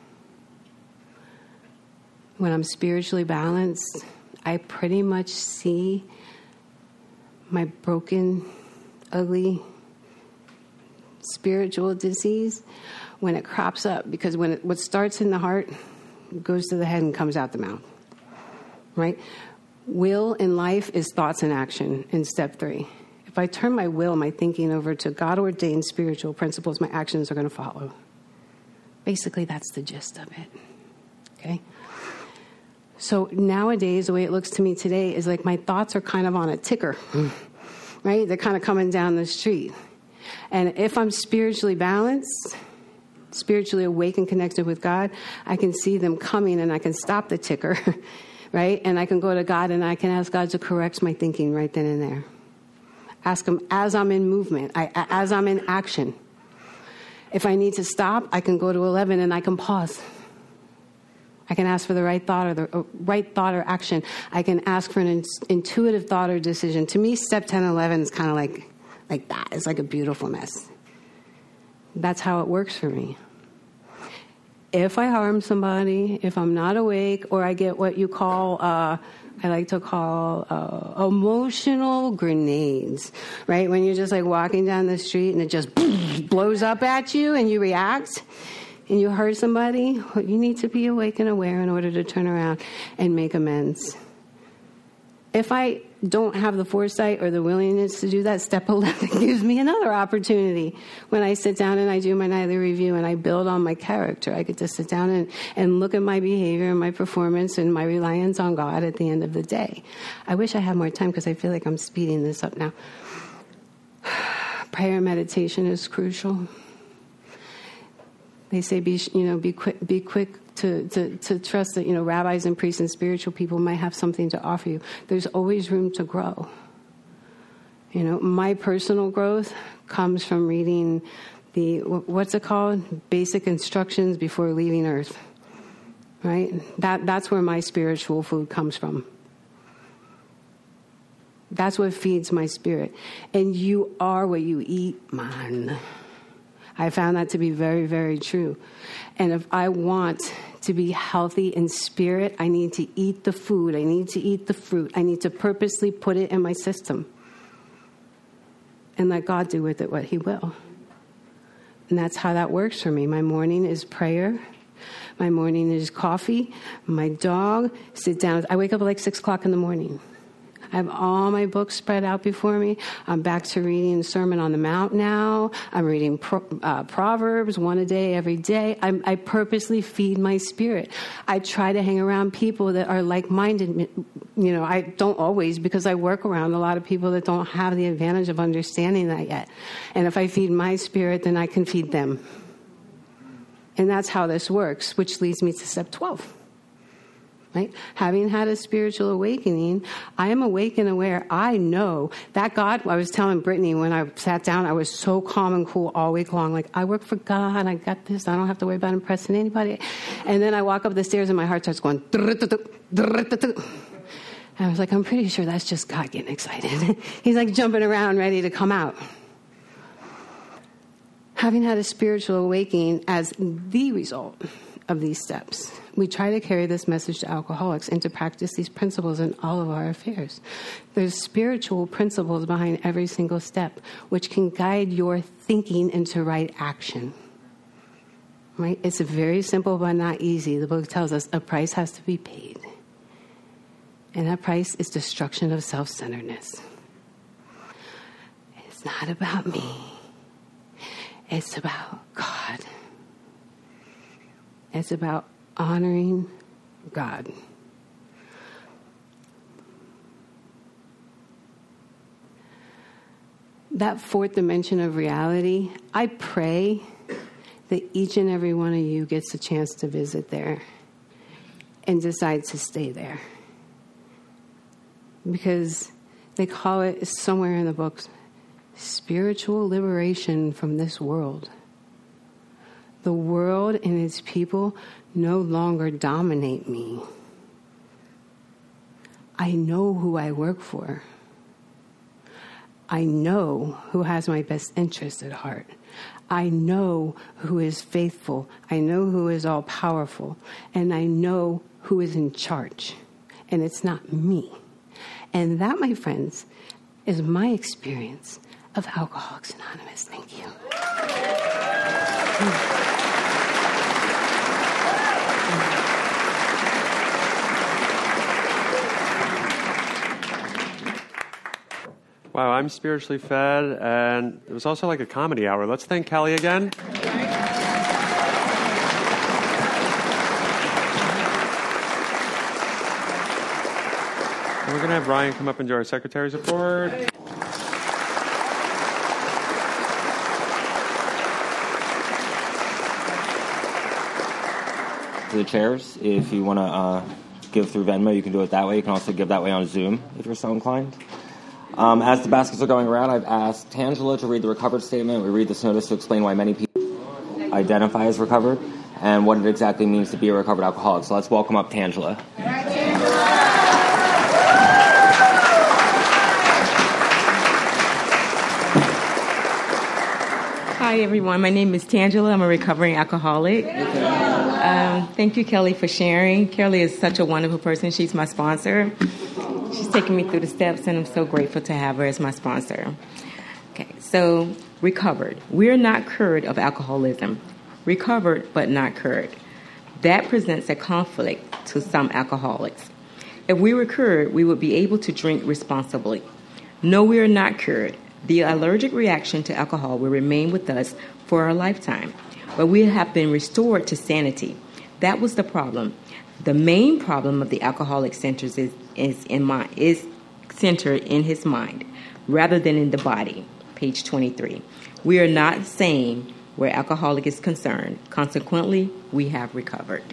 When I'm spiritually balanced, I pretty much see my broken, ugly spiritual disease when it crops up. Because what starts in the heart goes to the head and comes out the mouth. Right? Will in life is thoughts and action in step 3. If I turn my will, my thinking over to God-ordained spiritual principles, my actions are going to follow. Basically, that's the gist of it. Okay? So nowadays, the way it looks to me today is like my thoughts are kind of on a ticker, right? They're kind of coming down the street. And if I'm spiritually balanced, spiritually awake and connected with God, I can see them coming and I can stop the ticker, right? And I can go to God and I can ask God to correct my thinking right then and there. Ask Him as I'm in movement, as I'm in action. If I need to stop, I can go to 11 and I can pause. I can ask for the right thought or action. I can ask for an intuitive thought or decision. To me, step 10 and 11 is kind of like that. It's like a beautiful mess. That's how it works for me. If I harm somebody, if I'm not awake, or I get what you call, I like to call emotional grenades, right? When you're just like walking down the street and it just blows up at you and you react and you hurt somebody, you need to be awake and aware in order to turn around and make amends. If I don't have the foresight or the willingness to do that, step 11 gives me another opportunity. When I sit down and I do my nightly review and I build on my character, I get to sit down and look at my behavior and my performance and my reliance on God at the end of the day. I wish I had more time because I feel like I'm speeding this up now. Prayer and meditation is crucial. They say be quick to trust that, rabbis and priests and spiritual people might have something to offer you. There's always room to grow. My personal growth comes from reading what's it called? Basic Instructions Before Leaving Earth. Right? That's where my spiritual food comes from. That's what feeds my spirit. And you are what you eat, man. I found that to be very, very true. And if I want to be healthy in spirit, I need to eat the food. I need to eat the fruit. I need to purposely put it in my system. And let God do with it what He will. And that's how that works for me. My morning is prayer. My morning is coffee. My dog, sit down. I wake up at like 6 o'clock in the morning. I have all my books spread out before me. I'm back to reading Sermon on the Mount now. I'm reading Proverbs, one a day, every day. I purposely feed my spirit. I try to hang around people that are like-minded. I don't always, because I work around a lot of people that don't have the advantage of understanding that yet. And if I feed my spirit, then I can feed them. And that's how this works, which leads me to step 12. Right? Having had a spiritual awakening, I am awake and aware. I know that God, I was telling Brittany when I sat down, I was so calm and cool all week long. Like, I work for God. I got this. I don't have to worry about impressing anybody. And then I walk up the stairs and my heart starts going. And I was like, I'm pretty sure that's just God getting excited. He's like jumping around ready to come out. Having had a spiritual awakening as the result of these steps, we try to carry this message to alcoholics and to practice these principles in all of our affairs. There's spiritual principles behind every single step, which can guide your thinking into right action. Right? It's very simple but not easy. The book tells us a price has to be paid. And that price is destruction of self-centeredness. It's not about me. It's about God. It's about honoring God. That fourth dimension of reality, I pray that each and every one of you gets a chance to visit there and decide to stay there. Because they call it somewhere in the books, spiritual liberation from this world. The world and its people no longer dominate me. I know who I work for. I know who has my best interest at heart. I know who is faithful. I know who is all powerful. And I know who is in charge. And it's not me. And that, my friends, is my experience of Alcoholics Anonymous. Thank you. Wow, I'm spiritually fed, and it was also like a comedy hour. Let's thank Kelly again. And we're going to have Ryan come up and do our secretary's report. To the chairs, if you want to give through Venmo, you can do it that way. You can also give that way on Zoom if you're so inclined. As the baskets are going around, I've asked Tangela to read the recovered statement. We read this notice to explain why many people identify as recovered and what it exactly means to be a recovered alcoholic. So let's welcome up Tangela. Hi, everyone. My name is Tangela. I'm a recovering alcoholic. Thank you, Kelly, for sharing. Kelly is such a wonderful person. She's my sponsor. She's taken me through the steps, and I'm so grateful to have her as my sponsor. Okay, so recovered. We're not cured of alcoholism. Recovered, but not cured. That presents a conflict to some alcoholics. If we were cured, we would be able to drink responsibly. No, we are not cured. The allergic reaction to alcohol will remain with us for our lifetime, but we have been restored to sanity. That was the problem. The main problem of the alcoholic centers is centered in his mind rather than in the body. Page 23. We are not sane where alcoholic is concerned. Consequently, we have recovered.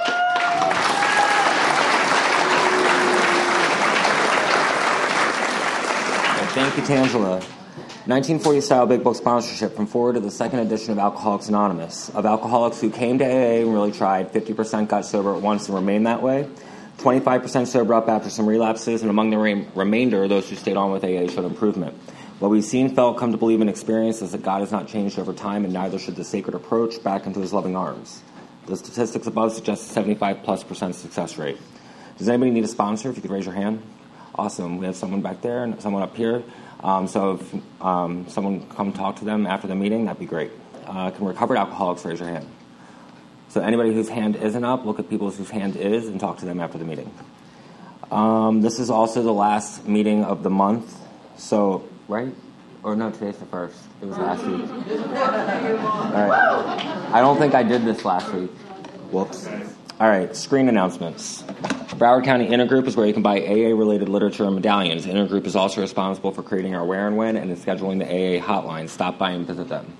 Thank you, Tangela. 1940-style Big Book sponsorship from forward to the second edition of Alcoholics Anonymous. Of alcoholics who came to AA and really tried, 50% got sober at once and remained that way. 25% sober up after some relapses, and among the remainder, those who stayed on with AA showed improvement. What we've seen, felt, come to believe, and experienced is that God has not changed over time, and neither should the sacred approach back into his loving arms. The statistics above suggest a 75+% success rate. Does anybody need a sponsor? If you could raise your hand. Awesome. We have someone back there and someone up here. So if someone come talk to them after the meeting, that'd be great. Can recovered alcoholics raise your hand? So anybody whose hand isn't up, look at people whose hand is and talk to them after the meeting. This is also the last meeting of the month. So, right? Or no, today's the first. It was last week. All right. I don't think I did this last week. Whoops. All right, screen announcements. Broward County Intergroup is where you can buy AA-related literature and medallions. Intergroup is also responsible for creating our Where and When and scheduling the AA hotline. Stop by and visit them.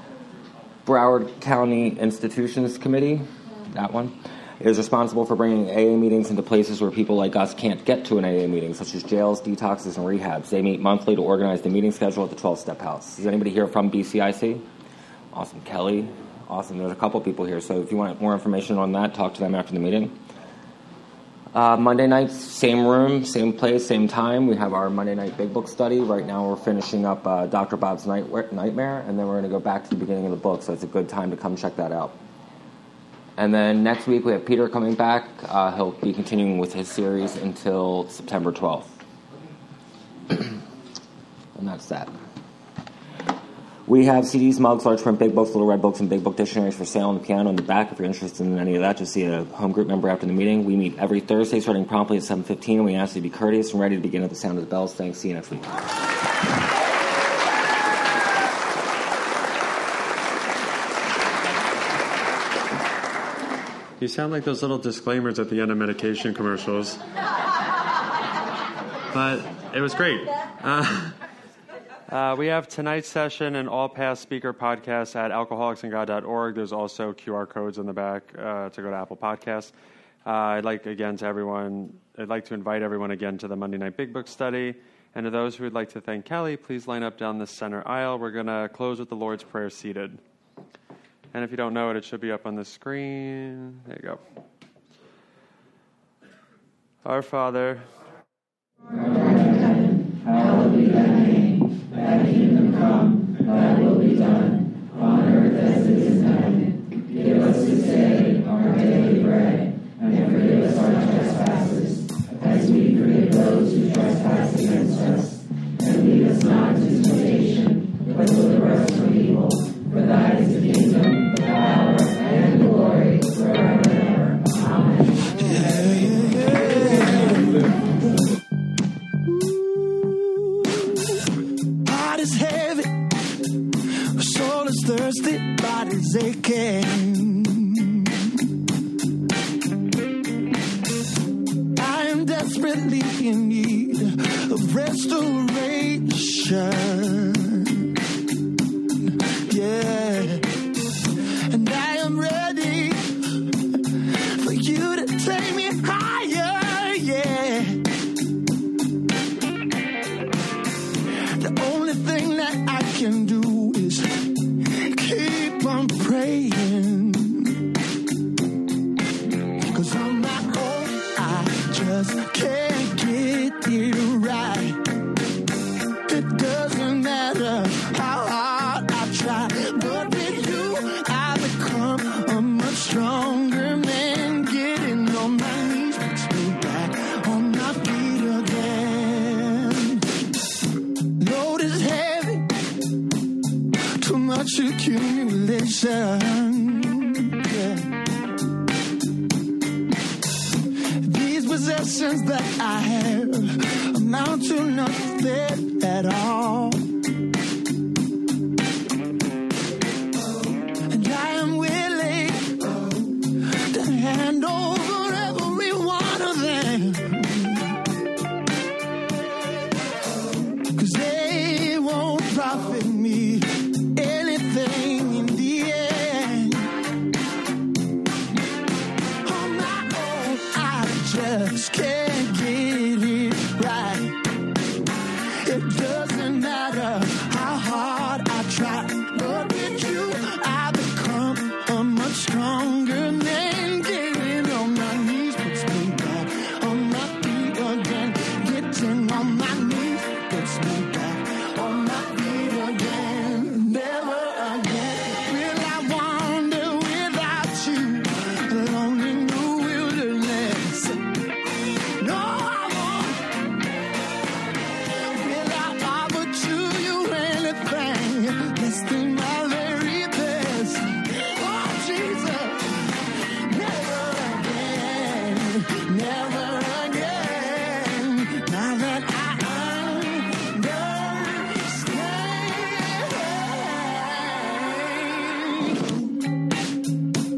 Broward County Institutions Committee, that one, is responsible for bringing AA meetings into places where people like us can't get to an AA meeting, such as jails, detoxes, and rehabs. They meet monthly to organize the meeting schedule at the 12-Step House. Is anybody here from BCIC? Awesome. Kelly? Awesome. There's a couple people here, so if you want more information on that, talk to them after the meeting. Monday nights, same room, same place, same time. We have our Monday night Big Book study. Right now we're finishing up Dr. Bob's Nightmare, and then we're going to go back to the beginning of the book, so it's a good time to come check that out. And then next week we have Peter coming back. He'll be continuing with his series until September 12th. And that's that. We have CDs, mugs, large print Big Books, little red books, and Big Book dictionaries for sale on the piano in the back. If you're interested in any of that, just see a home group member after the meeting. We meet every Thursday starting promptly at 7:15, and we ask you to be courteous and ready to begin at the sound of the bells. Thanks. See you next week. You sound like those little disclaimers at the end of medication commercials. But it was great. We have tonight's session and all past speaker podcasts at alcoholicsandgod.org. There's also QR codes in the back to go to Apple Podcasts. I'd like to invite everyone again to the Monday Night Big Book Study. And to those who would like to thank Kelly, please line up down the center aisle. We're going to close with the Lord's Prayer seated. And if you don't know it, it should be up on the screen. There you go. Our Father, hallowed be thy name. Thy kingdom come, thy will be done, on earth as it is in heaven. Give us this day our daily bread, and forgive us our trespasses, as we forgive those who trespass against us. And lead us not into temptation, but deliver us from evil. For thine is the kingdom, the power, and the glory, forever and ever. Amen. Heart is heavy, my soul is thirsty, body's aching. I am desperately in need of restoration. Yeah, and I am ready for you to take me higher. Yeah. The only thing that I can do is keep on praying. 'Cause on my own, I just can't get it right. It doesn't matter how hard I try, but with you, I become a much stronger man. Getting on my knees puts me back on my feet again. Load is heavy, too much accumulation. Yeah. These possessions that I have amount to nothing at all. And I am willing to hand over every one of them. 'Cause they won't profit me anything in the end. On my own, I just can't get it right. It doesn't matter how hard I try, but with you, I become a much stronger man. Getting on my knees puts me back on my feet again. Getting on my knees puts me back on my feet again. Never again will I wander without you alone in the wilderness. No, I won't. Will I offer to you anything less than my very best? Oh, Jesus, never again, never again. Now that I understand.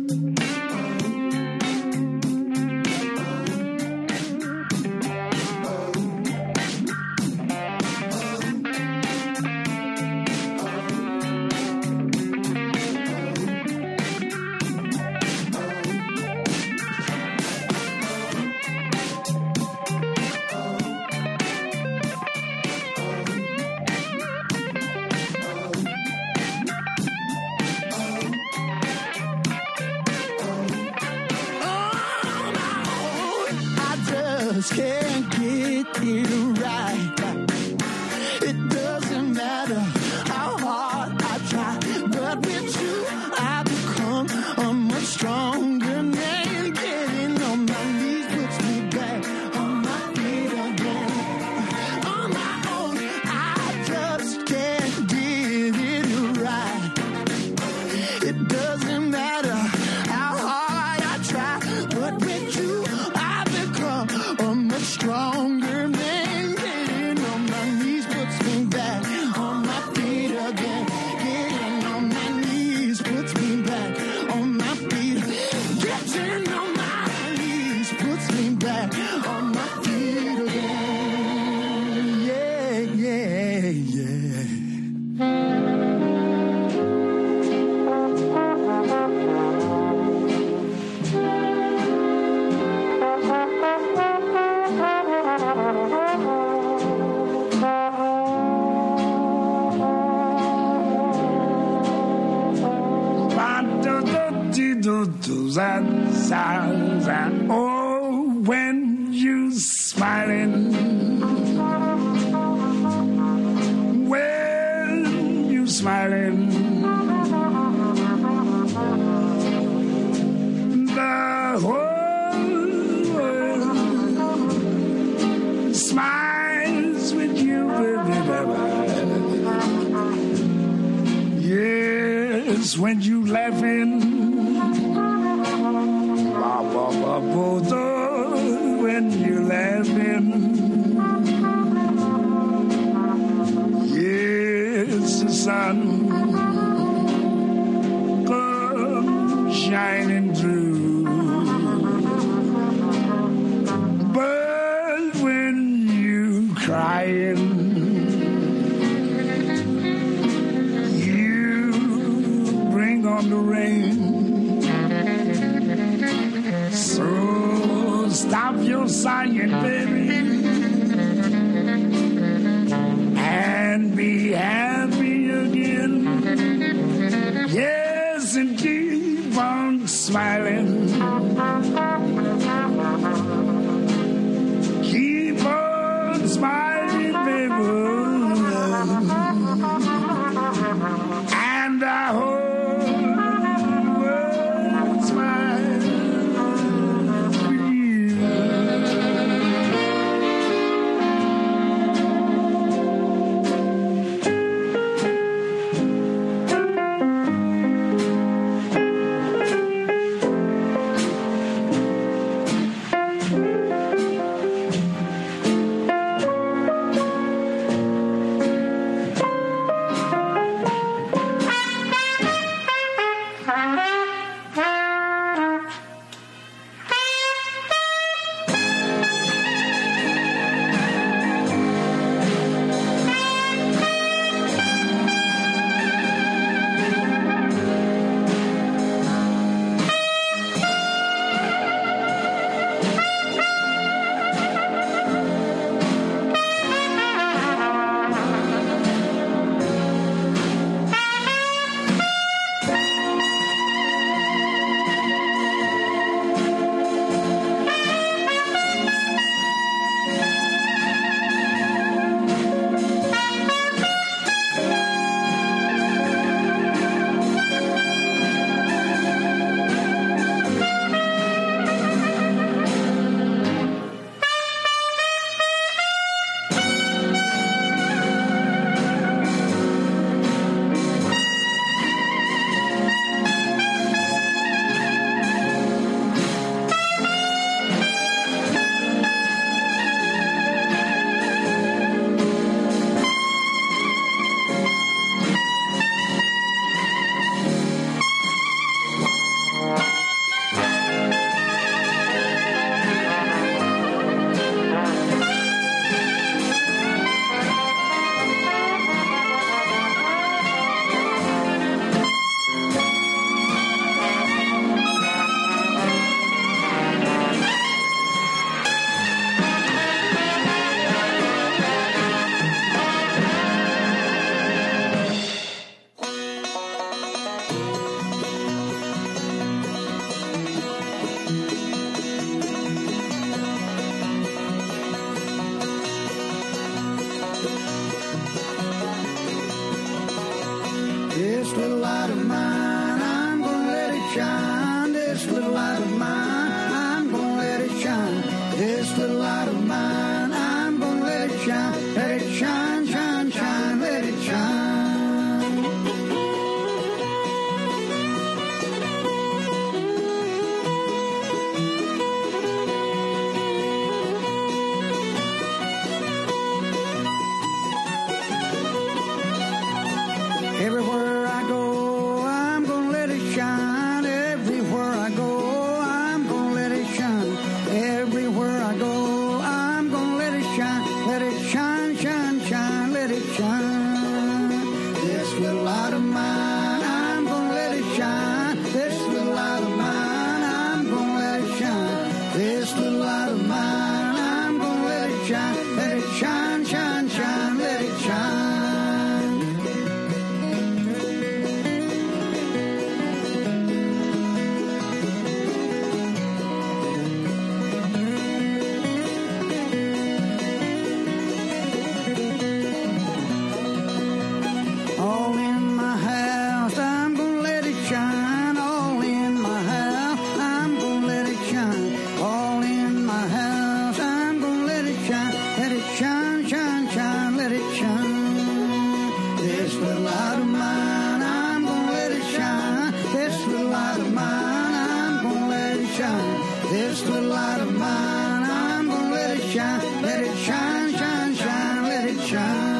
I just can't get it right. It doesn't matter how hard I try, but with you I become a much stronger man. Getting on my knees puts me back on my feet again. On my own, I just can't get it right. It doesn't matter how hard I try, but with you I become a much Oh, when you smiling, when you smiling, the whole world smiles with you, baby. Yes, when you laughing. When you're laughing, yes, the sun comes shining through. But when you crying, you bring on the rain. So stop your sighing, baby, and be happy again. Yes, and keep on smiling. Keep on smiling, baby, and I hope This little light of mine, I'm gonna let it shine. This little light of mine, I'm gonna let it shine. This little light of mine, I'm gonna let it shine. Let it shine, shine, shine, let it shine. Everywhere I go, I'm gonna let it shine. Everywhere I go, I'm gonna This little light of mine, I'm gonna let it shine. Let it shine, shine, shine, let it shine.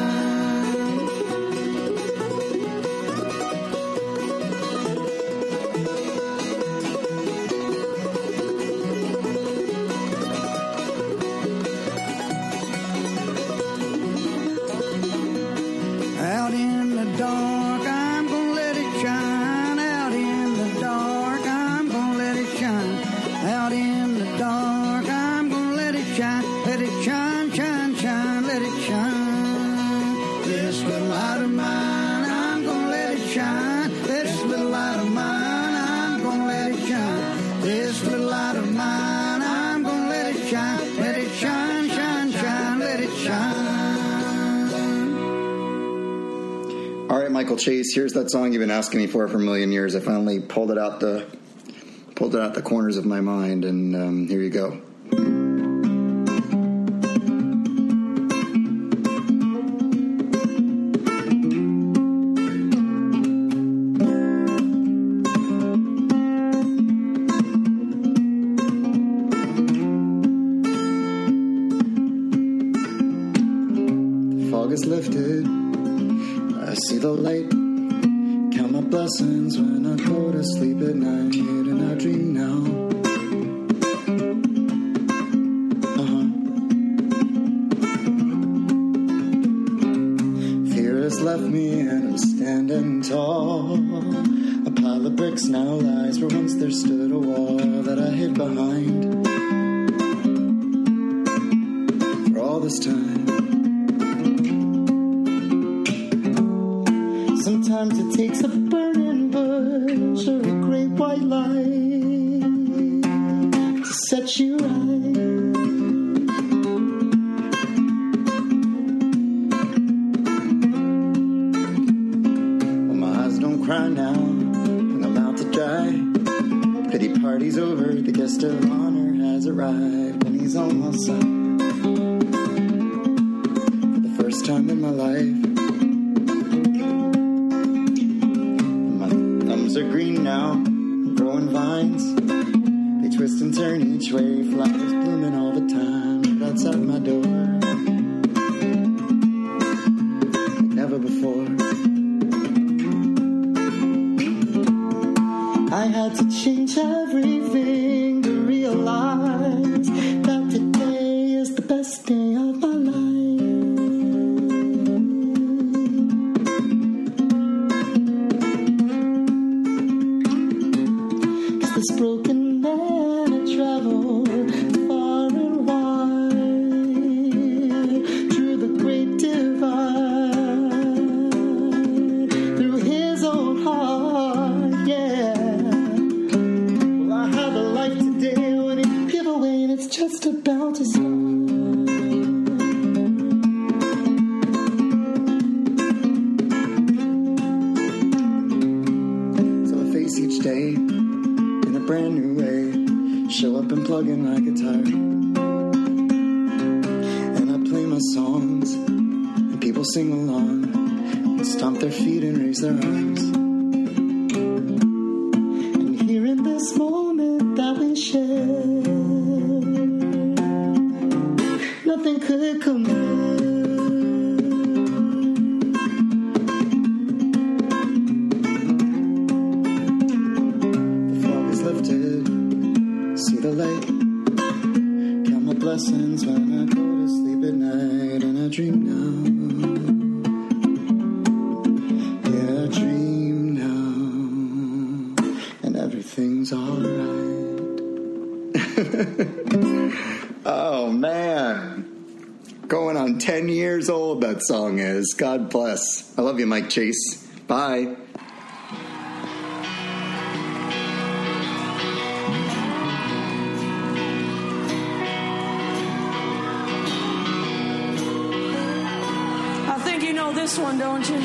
Out in the dark, I'm gonna let it shine. Out in the dark, I'm gonna let it shine. Out in the dark, I'm gonna let it shine. Let it shine, shine, shine, let it shine. This little light of mine, I'm gonna let it shine. This little light of mine, I'm gonna let it shine. This little light of mine, I'm gonna let it shine. Let it shine, shine, shine, let it shine. All right, Michael Chase, here's that song you've been asking me for a million years. I finally pulled it out the corners of my mind, and here you go. The fog is lifted. I see the light, count my blessings when I go to sleep at night, and I dream now. Fear has left me and I'm standing tall. A pile of bricks now lies where once there stood a wall that I hid behind. For all this time, sometimes it takes a burning bush or a great white light to set you right. Well, my eyes don't cry now, and I'm out to dry. Pity party's over, the guest of honor has arrived, and he's on my side. For the first time in my life, are green now, growing vines. They twist and turn each way, flowers blooming all the time right outside my door. Like never before. I had to change everything to realize that today is the best day of my life. This broken man had traveled far and wide through the great divide, through his own heart, yeah. Well, I have a life today when it give away and it's just about to start. So I face each day brand new way, show up and plug in my guitar, and I play my songs, and people sing along, and stomp their feet and raise their arms. And here in this moment that we share, nothing could compare. See the light, count my blessings when I go to sleep at night, and I dream now. Yeah, I dream now, and everything's alright. Oh man, going on 10 years old that song is. God bless. I love you, Mike Chase. Bye. This one, don't you?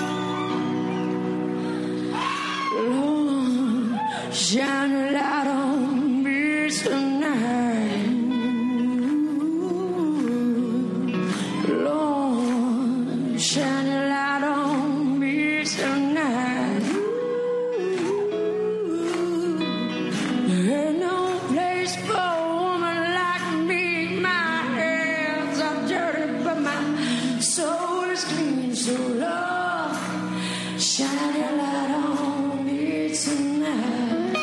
Lord, shine a light on me tonight. There ain't no place for a woman like me. My hands are dirty, but my soul is clean. So Lord, shine your light on me tonight.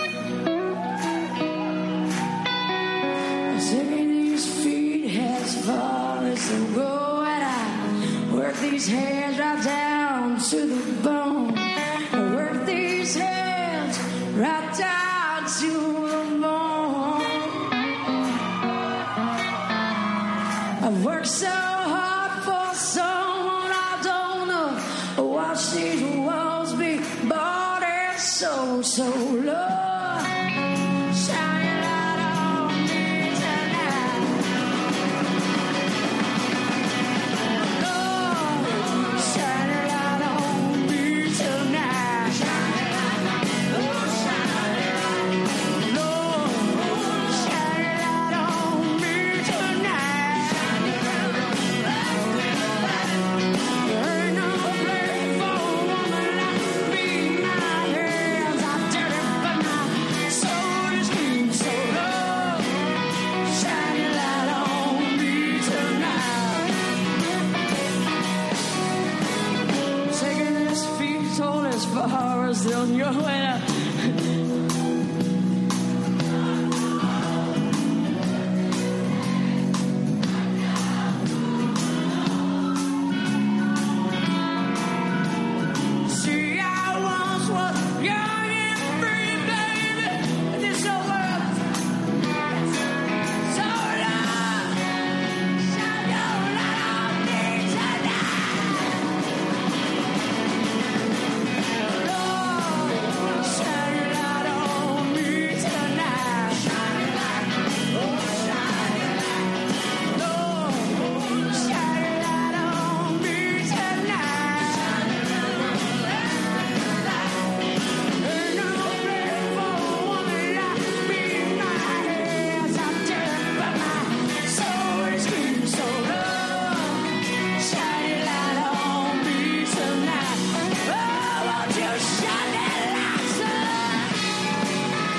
Taking these feet as far as they go, and I work these hands right down to the bone. I work these hands right down to the bone. I've worked so hard for someone I don't know. Watch these walls be bought and sold. So Lord, shine your light on me tonight. Lord, shine your light on me tonight. Lord, shine your light. Lord, shine your light on me tonight. There ain't no place for a woman like me. My hands are dirty, but my soul is clean. So Lord, shine your light on me tonight. Taking this feet told as far as on your way up. See, I once was young and free, baby. This old world, so Lord, shine your light on me tonight. Lord, shine your light on me tonight. Shine your light, oh, shine your light. Lord, shine your light on me tonight. Ain't no place for a woman like me. My hands are dirty, but my soul is clean. So Lord, shine your light on me tonight. Oh, won't you shine that light, son?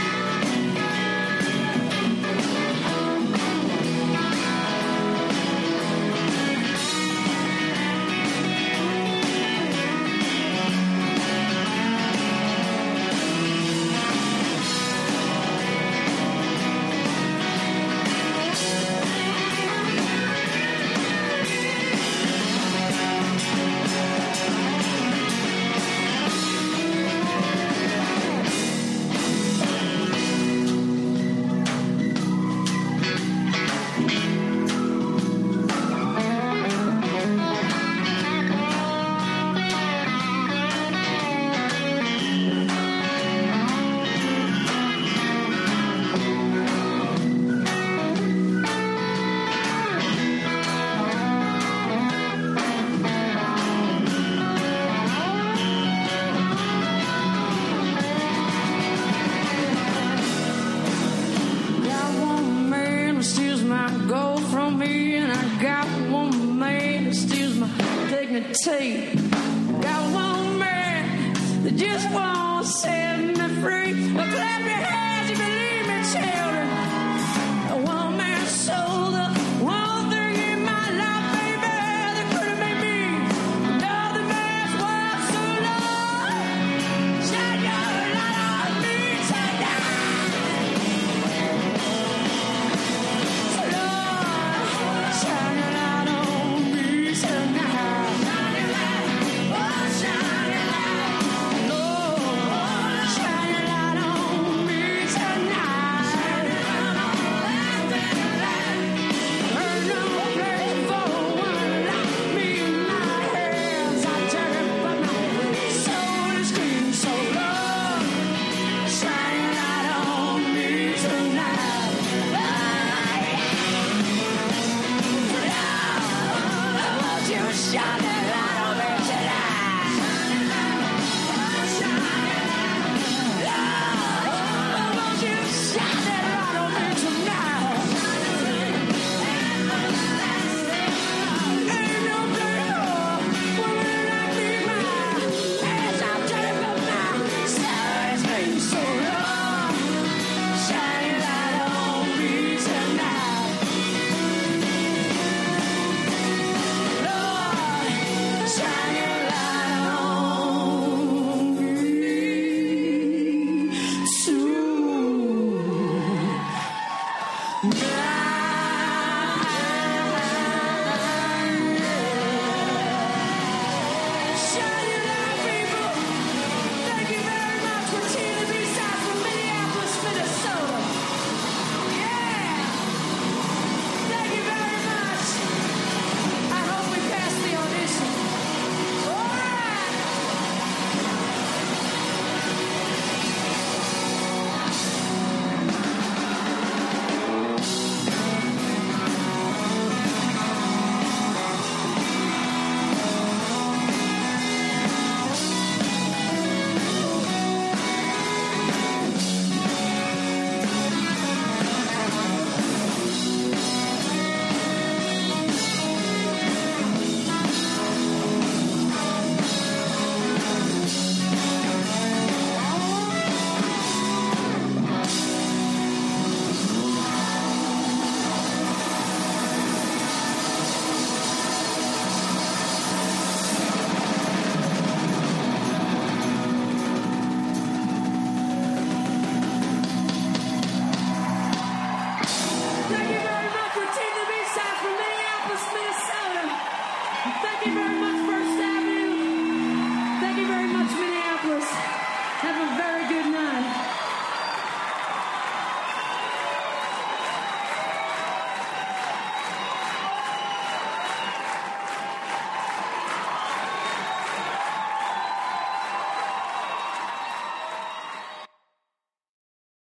Got one man who steals my gold from me, and I got one man who steals my dignity. Got one man that just won't say